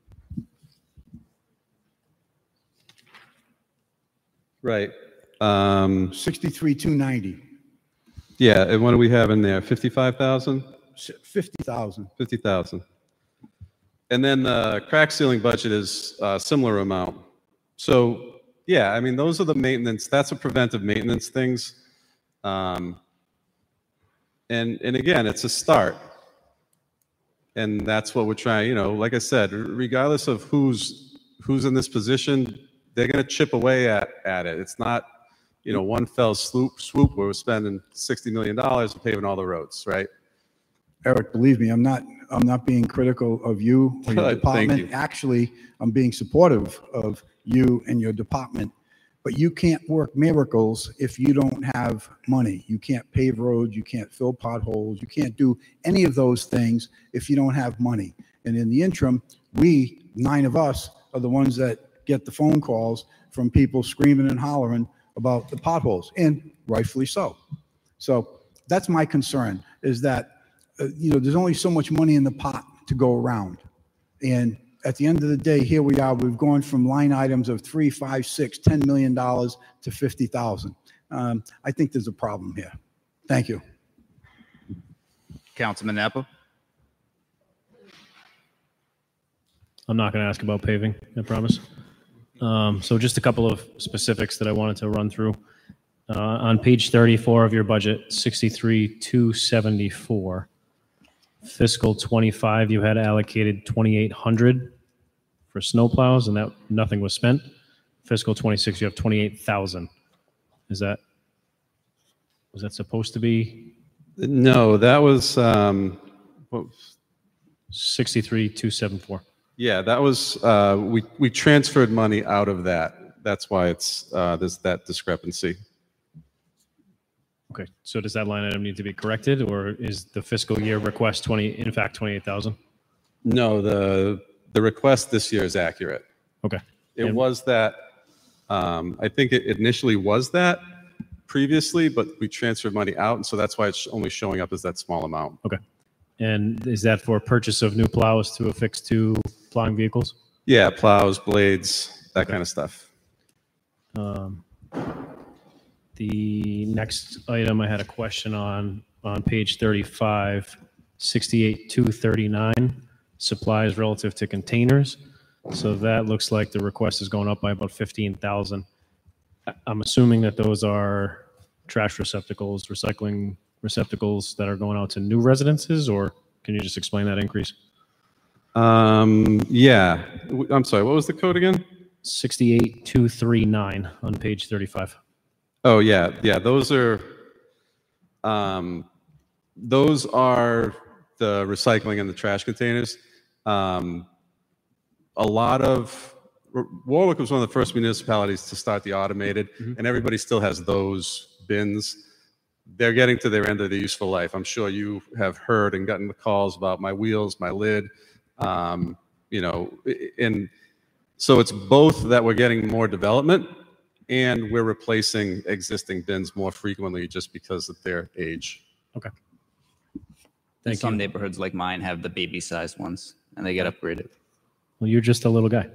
K: Right. Um,
C: sixty-three two ninety.
K: Yeah. And what do we have in there? Fifty-five thousand.
C: fifty thousand.
K: Fifty thousand. And then the crack sealing budget is a similar amount. So yeah, I mean, those are the maintenance. That's a preventive maintenance things. Um, and and again, it's a start. And that's what we're trying. You know, like I said, regardless of who's who's in this position, they're going to chip away at at it. It's not, you know, one fell swoop swoop where we're spending sixty million dollars and paving all the roads, right?
C: Eric, believe me, I'm not, I'm not being critical of you or your
K: Thank
C: department.
K: you.
C: Actually, I'm being supportive of you and your department. But you can't work miracles if you don't have money. You can't pave roads, you can't fill potholes, you can't do any of those things if you don't have money. And in the interim, we, nine of us, are the ones that get the phone calls from people screaming and hollering about the potholes, and rightfully so. So that's my concern, is that Uh, you know, there's only so much money in the pot to go around. And at the end of the day, here we are, we've gone from line items of three, five, six, ten million dollars to fifty thousand. Um, I think there's a problem here. Thank you.
A: Councilman Napa.
D: I'm not going to ask about paving, I promise. Um, so just a couple of specifics that I wanted to run through. Uh, on page thirty-four of your budget, sixty-three two seventy-four. Fiscal twenty-five, you had allocated twenty-eight hundred for snowplows, and that nothing was spent. Fiscal twenty-six, you have twenty-eight thousand. Is that, was that supposed to be
K: No, that was um, what was-
D: sixty-three two seventy-four?
K: yeah, that was uh, we we transferred money out of that. That's why it's uh, there's that discrepancy.
D: Okay, so does that line item need to be corrected, or is the fiscal year request twenty, in fact, twenty-eight thousand?
K: No, the the request this year is accurate.
D: Okay.
K: It
D: And-
K: was that. Um, I think it initially was that previously, but we transferred money out, and so that's why it's only showing up as that small amount.
D: Okay. And is that for purchase of new plows to affix to plowing vehicles?
K: Yeah, plows, blades, that kind of stuff.
D: Um, the next item I had a question on, on page thirty-five, sixty-eight two thirty-nine, supplies relative to containers. So that looks like the request is going up by about fifteen thousand. I'm assuming that those are trash receptacles, recycling receptacles that are going out to new residences, or can you just explain that increase?
K: Um, yeah, W- I'm sorry, what was the code again?
D: sixty-eight two thirty-nine on page thirty-five.
K: Oh, yeah, yeah, those are, um, those are the recycling and the trash containers. Um, a lot of, Warwick was one of the first municipalities to start the automated, and everybody still has those bins. They're getting to their end of their useful life. I'm sure you have heard and gotten the calls about my wheels, my lid, um, you know, and so it's both that we're getting more development and we're replacing existing bins more frequently just because of their age.
D: Okay.
A: And some neighborhoods like mine have the baby-sized ones, and they get upgraded.
D: Well, you're just a little guy.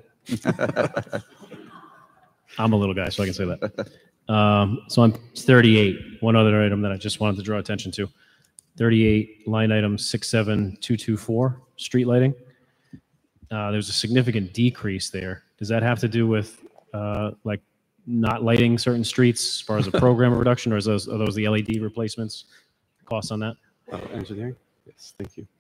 D: I'm a little guy, so I can say that. Um, so on thirty-eight, one other item that I just wanted to draw attention to. thirty-eight, line item six seven two two four, street lighting. Uh, there's a significant decrease there. Does that have to do with uh, like not lighting certain streets as far as a program reduction, or is those, are those the L E D replacements? Costs on that?
K: Oh, engineering? Yes, thank you.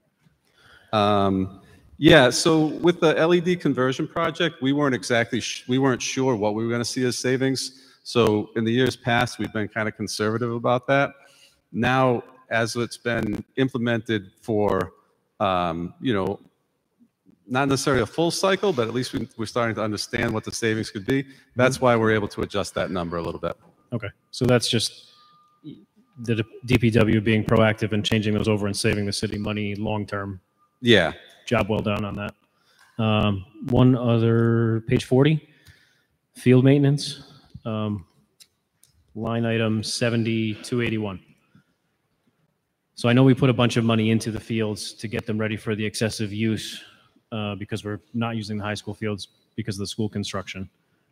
K: Um, yeah, so with the L E D conversion project, we weren't exactly, sh- we weren't sure what we were going to see as savings. So in the years past, we've been kind of conservative about that. Now, as it's been implemented for, um, you know, not necessarily a full cycle, but at least we, we're starting to understand what the savings could be. That's why we're able to adjust that number a little bit.
D: Okay, so that's just the D P W being proactive and changing those over and saving the city money long-term.
K: Yeah.
D: Job well done on that. Um, one other, page forty, field maintenance, um, line item seventy-two eighty-one. So I know we put a bunch of money into the fields to get them ready for the excessive use uh, because we're not using the high school fields because of the school construction.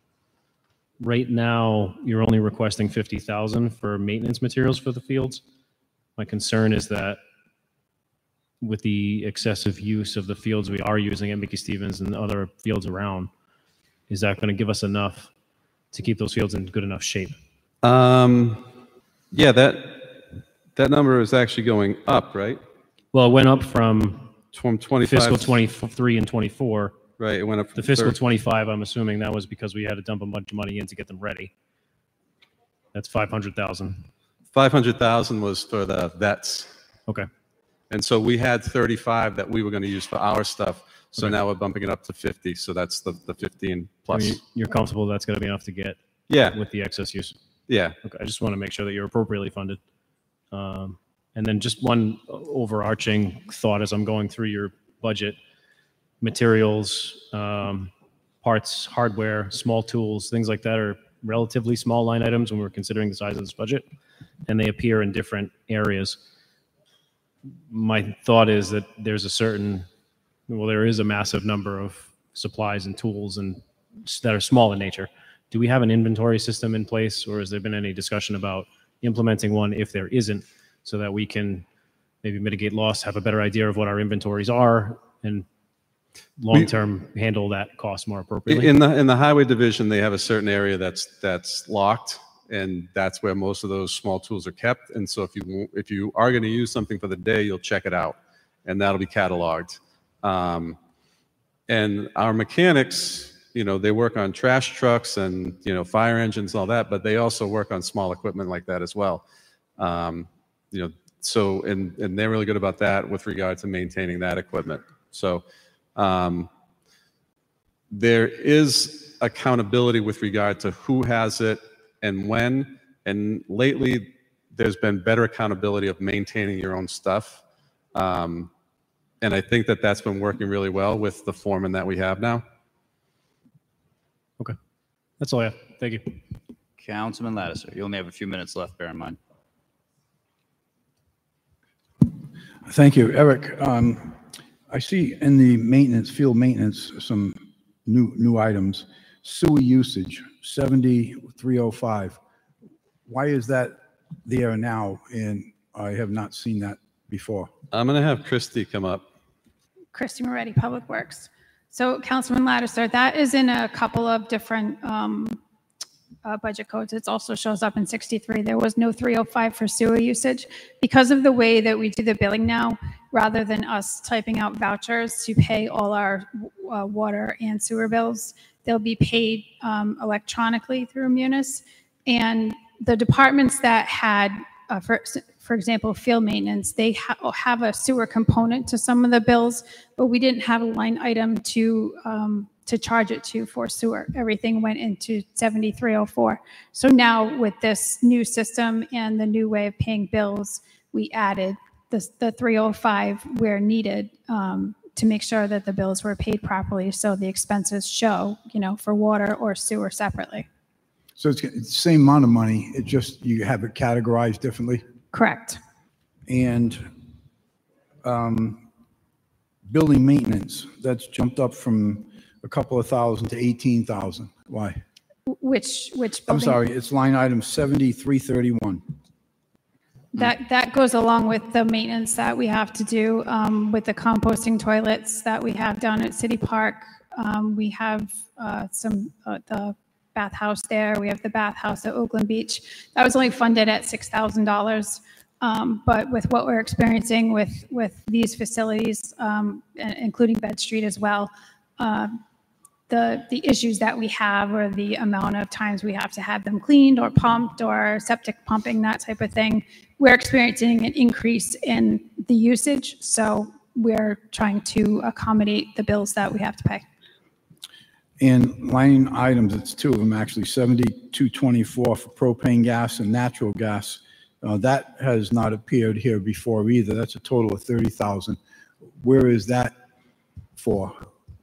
D: Right now, you're only requesting fifty thousand for maintenance materials for the fields. My concern is that with the excessive use of the fields we are using at Mickey Stevens and other fields around, is that going to give us enough to keep those fields in good enough shape?
K: Um, yeah, that that number is actually going up, right?
D: Well, it went up from
K: From twenty-five
D: fiscal twenty-three and twenty-four.
K: Right, it went up.
D: The fiscal twenty-five, I'm assuming that was because we had to dump a bunch of money in to get them ready. That's five hundred thousand.
K: five hundred thousand was for the vets.
D: Okay.
K: And so we had thirty-five that we were going to use for our stuff. So
D: Okay.
K: now we're bumping it up to fifty. So that's the, the fifteen
D: I
K: plus.
D: mean, you're comfortable that's going to be enough to get
K: Yeah.
D: with the excess use?
K: Yeah.
D: Okay, I just want to make sure that you're appropriately funded. Um, and then just one overarching thought as I'm going through your budget: materials, um, parts, hardware, small tools, things like that are relatively small line items when we're considering the size of this budget, and they appear in different areas. My thought is that there's a certain, well, there is a massive number of supplies and tools and s- that are small in nature. Do we have an inventory system in place, or has there been any discussion about implementing one if there isn't, so that we can maybe mitigate loss, have a better idea of what our inventories are, and long-term handle that cost more appropriately?
K: In the in the highway division, they have a certain area that's that's locked, and that's where most of those small tools are kept. And so if you if you are going to use something for the day, you'll check it out, and that'll be cataloged. Um, and our mechanics, you know, they work on trash trucks and you know fire engines and all that, but they also work on small equipment like that as well. Um, you know, so and and they're really good about that with regard to maintaining that equipment. So. Um, there is accountability with regard to who has it and when, and lately there's been better accountability of maintaining your own stuff. Um, and I think that that's been working really well with the foreman that we have now.
D: Okay, that's all I have. Thank you.
A: Councilman Lattiser, you only have a few minutes left, bear in mind.
C: Thank you, Eric. Um, I see in the maintenance, field maintenance, some new, new items. Sewer usage, seventy-three oh five. Why is that there now? And I have not seen that before.
K: I'm going to have Christie come up.
L: Christy Moretti, Public Works. So Councilman Lattiser, that is in a couple of different um, uh, budget codes. It also shows up in sixty-three. There was no three oh five for sewer usage. Because of the way that we do the billing now, rather than us typing out vouchers to pay all our uh, water and sewer bills, they'll be paid um, electronically through Munis. And the departments that had, uh, for, for example, field maintenance, they ha have a sewer component to some of the bills, but we didn't have a line item to um, to charge it to for sewer. Everything went into seventy-three oh four. So now with this new system and the new way of paying bills, we added the, the three oh five where needed um, to make sure that the bills were paid properly, so the expenses show, you know, for water or sewer separately.
C: So it's the same amount of money, it just, you have it categorized differently?
L: Correct.
C: And um, building maintenance, that's jumped up from a couple of thousand to eighteen thousand. Why?
L: Which, which
C: I'm
L: building?
C: sorry, it's line item seventy-three thirty-one.
L: That, that goes along with the maintenance that we have to do um, with the composting toilets that we have down at City Park. Um, we have uh, some, uh, the bathhouse there. We have the bathhouse at Oakland Beach. That was only funded at six thousand dollars. Um, but with what we're experiencing with, with these facilities, um, including Bed Street as well, uh, the, the issues that we have, or the amount of times we have to have them cleaned or pumped or septic pumping, that type of thing, we're experiencing an increase in the usage. So we're trying to accommodate the bills that we have to pay.
C: And line items, it's two of them actually, seventy-two twenty-four for propane gas and natural gas. Uh, that has not appeared here before either. That's a total of thirty thousand. Where is that for?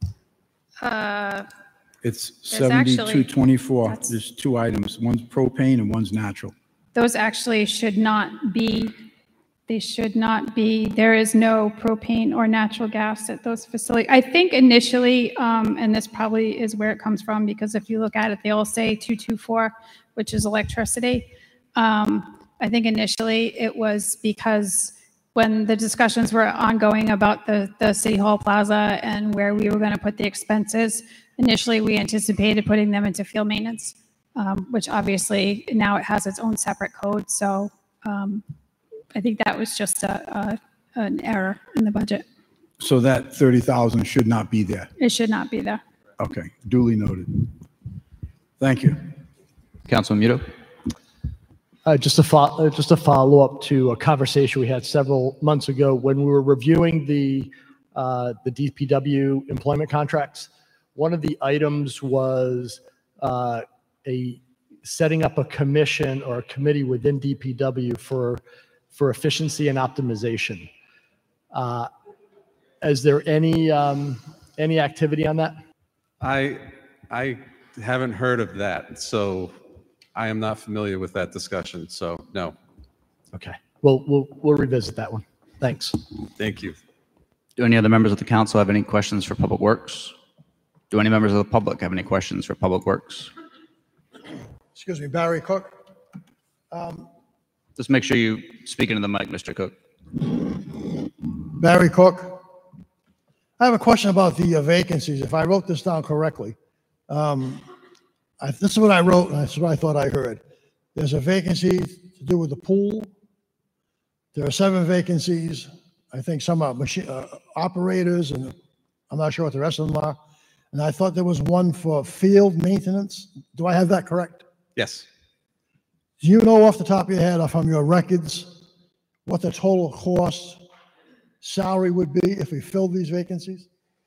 L: Uh,
C: It's
L: There's actually-
C: seventy-two twenty-four.
L: that's-
C: There's two items. One's propane and one's natural.
L: Those actually should not be, they should not be, there is no propane or natural gas at those facilities. I think initially, um, and this probably is where it comes from, because if you look at it, they all say two two four, which is electricity. Um, I think initially it was because when the discussions were ongoing about the, the City Hall Plaza and where we were going to put the expenses, initially we anticipated putting them into field maintenance, um, which obviously now it has its own separate code. So um, I think that was just a, a, an error in the budget.
C: So that thirty thousand should not be there.
L: It should not be there.
C: Okay, duly noted. Thank you.
A: Councilman Muto.
G: Uh, just a fo- uh, just a follow up to a conversation we had several months ago when we were reviewing the uh, the D P W employment contracts. One of the items was uh, a setting up a commission or a committee within D P W for for efficiency and optimization. Uh, is there any um, any activity on that?
K: I, I haven't heard of that, so I am not familiar with that discussion, so no.
G: Okay, we'll we'll we'll revisit that one. Thanks.
K: Thank you.
A: Do any other members of the council have any questions for Public Works? Do any members of the public have any questions for Public Works?
M: Excuse me, Barry Cook. Um,
A: Just make sure you speak into the mic, Mister Cook.
M: Barry Cook. I have a question about the uh, vacancies. If I wrote this down correctly, um, I, this is what I wrote, and this is what I thought I heard. There's a vacancy to do with the pool. There are seven vacancies. I think some are machine uh, operators, and I'm not sure what the rest of them are. And I thought there was one for field maintenance. Do I have that correct?
K: Yes.
M: Do you know off the top of your head or from your records what the total cost salary would be if we filled these vacancies?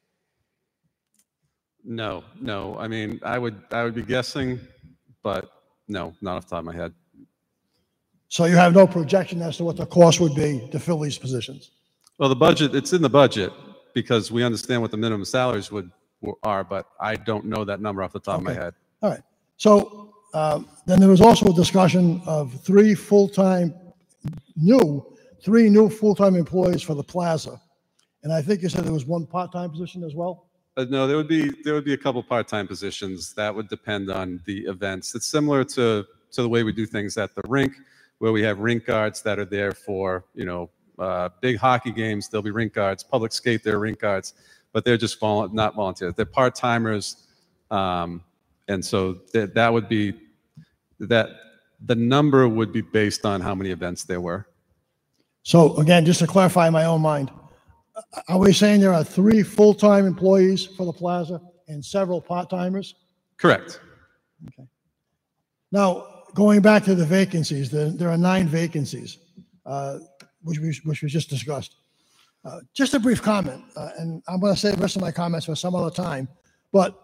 K: No, no. I mean, I would, I would be guessing, but no, not off the top of my head.
M: So you have no projection as to what the cost would be to fill these positions?
K: Well, the budget, it's in the budget because we understand what the minimum salaries would are, but I don't know that number off the top of my head.
M: All right. So um, then there was also a discussion of three full-time new three new full-time employees for the plaza. And I think you said there was one part-time position as well?
K: Uh, no, there would be there would be a couple part-time positions. That would depend on the events. It's similar to to the way we do things at the rink, where we have rink guards that are there for, you know, uh, big hockey games. There'll be rink guards. Public skate, they're rink guards, but they're just vol- not volunteers. They're part-timers, um, and so th- that would be that the number would be based on how many events there were.
M: So again, just to clarify in my own mind, are we saying there are three full-time employees for the plaza and several part-timers?
K: Correct.
M: Okay. Now, going back to the vacancies, there, there are nine vacancies, uh, which, we, which was just discussed. Uh, just a brief comment, uh, and I'm going to save the rest of my comments for some other time, but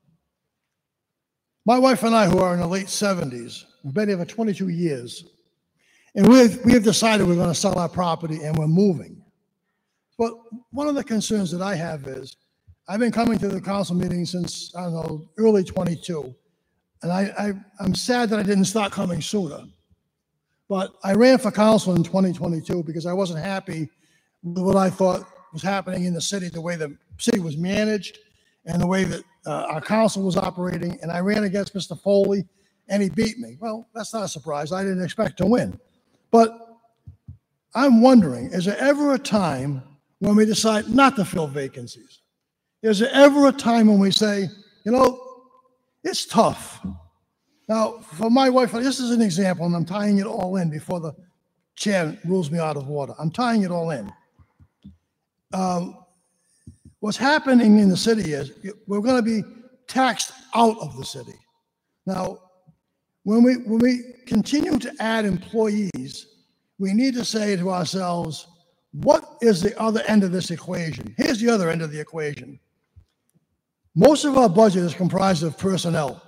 M: my wife and I, who are in the late seventies, we've been here for twenty-two years, and we've, we have decided we're going to sell our property and we're moving. But one of the concerns that I have is, I've been coming to the council meeting since, I don't know, early twenty-two, and I, I, I'm sad that I didn't start coming sooner. But I ran for council in twenty twenty-two because I wasn't happy with what I thought was happening in the city, the way the city was managed and the way that uh, our council was operating. And I ran against Mister Foley, and he beat me. Well, that's not a surprise. I didn't expect to win. But I'm wondering, is there ever a time when we decide not to fill vacancies? Is there ever a time when we say, you know, it's tough? Now, for my wife, this is an example, and I'm tying it all in before the chair rules me out of order. I'm tying it all in. Um, what's happening in the city is we're going to be taxed out of the city. Now, when we when we continue to add employees, we need to say to ourselves, what is the other end of this equation? Here's the other end of the equation. Most of our budget is comprised of personnel.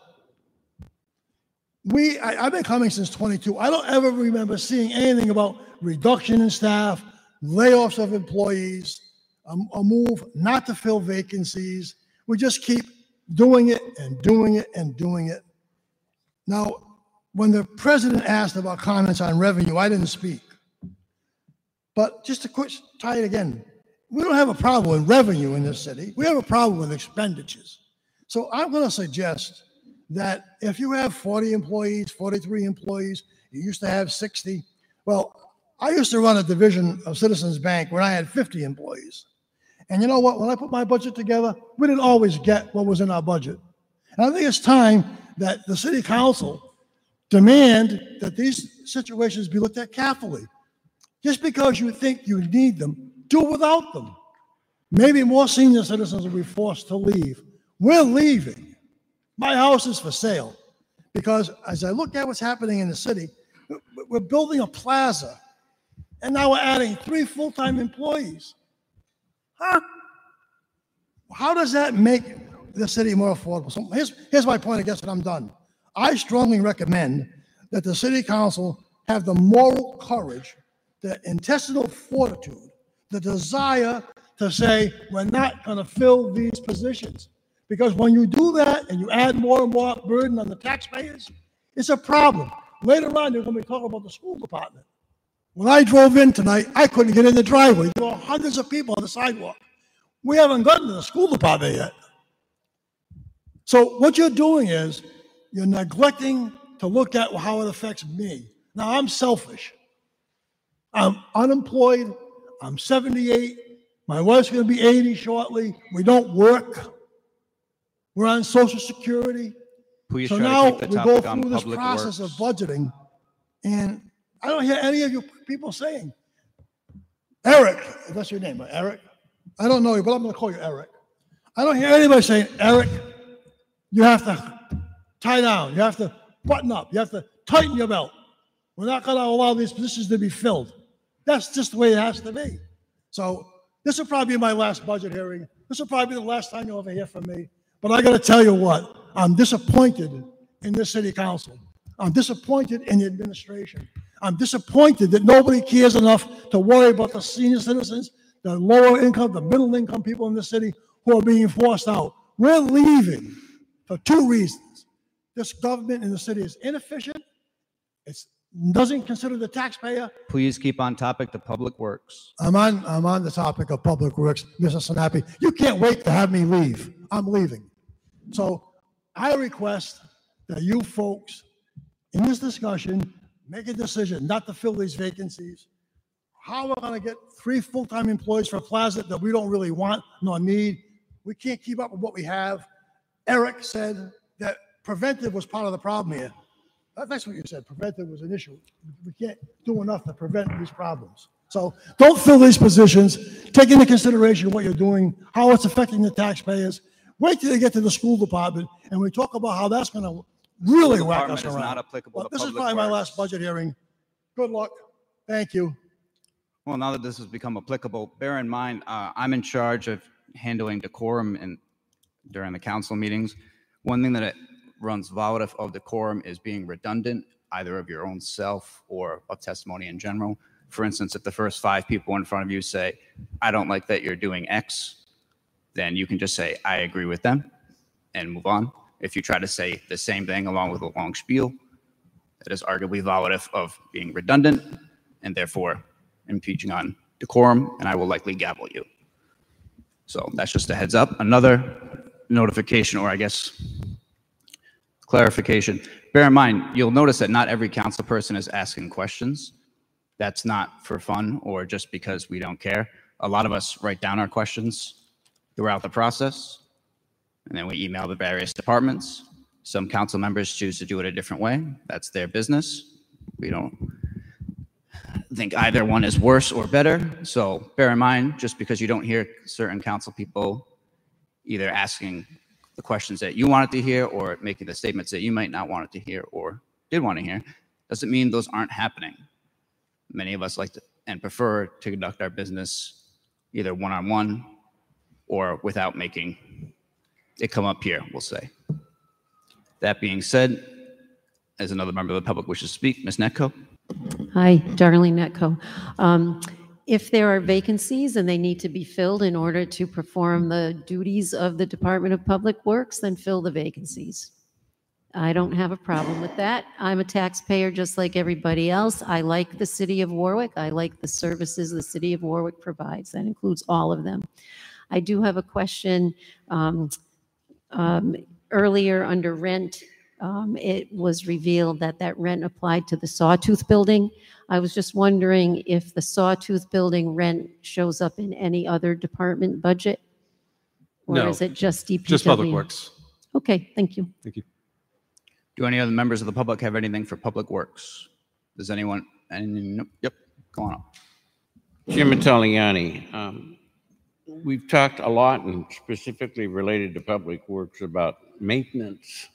M: We, I, I've been coming since twenty-two. I don't ever remember seeing anything about reduction in staff, layoffs of employees, a, a move not to fill vacancies. We just keep doing it and doing it and doing it. Now, when the president asked about comments on revenue, I didn't speak. But just to quick tie it again, we don't have a problem with revenue in this city. We have a problem with expenditures. So I'm going to suggest that if you have forty employees, forty-three employees, you used to have sixty. Well, I used to run a division of Citizens Bank where I had fifty employees. And you know what? When I put my budget together, we didn't always get what was in our budget. And I think it's time that the city council demand that these situations be looked at carefully. Just because you think you need them, do without them. Maybe more senior citizens will be forced to leave. We're leaving. My house is for sale. Because as I look at what's happening in the city, we're building a plaza, and now we're adding three full-time employees. Huh? How does that make the city more affordable? So here's, here's my point, I guess, and I'm done. I strongly recommend that the city council have the moral courage, the intestinal fortitude, the desire to say, we're not going to fill these positions. Because when you do that and you add more and more burden on the taxpayers, it's a problem. Later on, they're going to be talking about the school department. When I drove in tonight, I couldn't get in the driveway. There were hundreds of people on the sidewalk. We haven't gotten to the school department yet. So what you're doing is you're neglecting to look at how it affects me. Now, I'm selfish. I'm unemployed. I'm seventy-eight. My wife's going to be eighty shortly. We don't work. We're on Social Security.
A: Please
M: so now
A: the
M: we go
A: on
M: through this
A: Public
M: process
A: Works.
M: of budgeting, and I don't hear any of you people saying, Eric, if that's your name, right? Eric? I don't know you, but I'm going to call you Eric. I don't hear anybody saying, Eric, you have to tie down. You have to button up. You have to tighten your belt. We're not going to allow these positions to be filled. That's just the way it has to be. So this will probably be my last budget hearing. This will probably be the last time you'll ever hear from me. But I got to tell you what, I'm disappointed in this city council. I'm disappointed in the administration. I'm disappointed that nobody cares enough to worry about the senior citizens, the lower income, the middle income people in the city who are being forced out. We're leaving for two reasons. This government in the city is inefficient. It's doesn't consider the taxpayer.
A: Please keep on topic to Public Works.
M: I'm on, I'm on the topic of Public Works, Mister Sinapi. You can't wait to have me leave. I'm leaving. So I request that you folks in this discussion make a decision not to fill these vacancies. How we're going to get three full-time employees for a plaza that we don't really want nor need. We can't keep up with what we have. Eric said that preventive was part of the problem here. That's what you said. Preventive was an issue. We can't do enough to prevent these problems. So don't fill these positions. Take into consideration what you're doing, how it's affecting the taxpayers. Wait till you get to the school department, and we talk about how that's going to really
A: School
M: whack us
A: department is not
M: around.
A: applicable
M: Well,
A: to
M: this is
A: Public
M: probably my
A: Works.
M: last budget hearing. Good luck. Thank you.
A: Well, now that this has become applicable, bear in mind, uh, I'm in charge of handling decorum and during the council meetings. One thing that it runs volatile of decorum is being redundant, either of your own self or of testimony in general. For instance, if the first five people in front of you say, I don't like that you're doing X, then you can just say, I agree with them and move on. If you try to say the same thing along with a long spiel, that is arguably volatile of being redundant and therefore impeaching on decorum, and I will likely gavel you. So that's just a heads up. Another notification, or I guess clarification. Bear in mind, you'll notice that not every council person is asking questions. That's not for fun or just because we don't care. A lot of us write down our questions throughout the process, and then we email the various departments. Some council members choose to do it a different way. That's their business. We don't think either one is worse or better. So bear in mind, just because you don't hear certain council people either asking the questions that you wanted to hear or making the statements that you might not want to hear or did want to hear, doesn't mean those aren't happening. Many of us like to and prefer to conduct our business either one-on-one or without making it come up here, we'll say. That being said, as another member of the public wishes to speak, Miz Netco.
F: Hi, Darlene Netco. Um, If there are vacancies and they need to be filled in order to perform the duties of the Department of Public Works, then fill the vacancies. I don't have a problem with that. I'm a taxpayer just like everybody else. I like the city of Warwick. I like the services the city of Warwick provides. That includes all of them. I do have a question. Um, um, earlier under rent, um, it was revealed that that rent applied to the Sawtooth building. I was just wondering if the Sawtooth building rent shows up in any other department budget? Or
K: No,
F: is it just D P W?
K: Just Public Works.
F: Okay, thank you.
K: Thank you.
A: Do any other members of the public have anything for Public Works? Does anyone, any, nope, yep, go on up.
N: Jim Italiani, um, we've talked a lot and specifically related to Public Works about maintenance.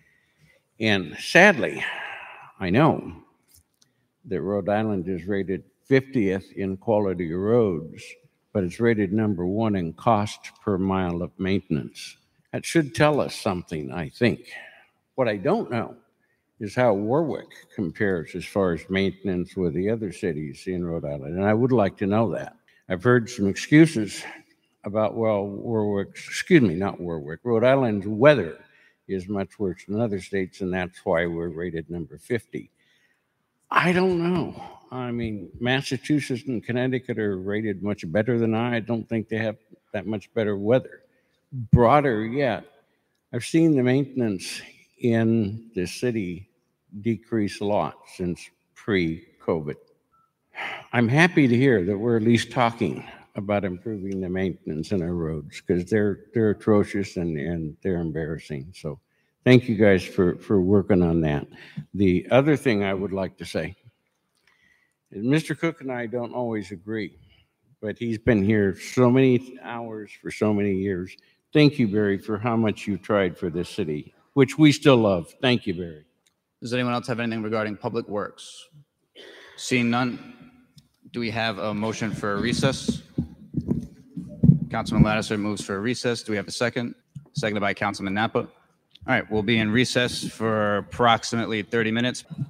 N: And sadly, I know that Rhode Island is rated fiftieth in quality of roads, but it's rated number one in cost per mile of maintenance. That should tell us something, I think. What I don't know is how Warwick compares as far as maintenance with the other cities in Rhode Island, and I would like to know that. I've heard some excuses about, well, Warwick, excuse me, not Warwick, Rhode Island's weather is much worse than other states, and that's why we're rated number fifty. I don't know. I mean, Massachusetts and Connecticut are rated much better than I. I don't think they have that much better weather. Broader yet, I've seen the maintenance in the city decrease a lot since pre-COVID. I'm happy to hear that we're at least talking about improving the maintenance in our roads because they're they're atrocious and, and they're embarrassing. So thank you guys for, for working on that. The other thing I would like to say is Mister Cook and I don't always agree, but he's been here so many hours for so many years. Thank you, Barry, for how much you tried for this city, which we still love. Thank you, Barry.
A: Does anyone else have anything regarding Public Works? Seeing none, do we have a motion for a recess? Councilman Lattiser moves for a recess. Do we have a second? Seconded by Councilman Napa. All right, we'll be in recess for approximately thirty minutes.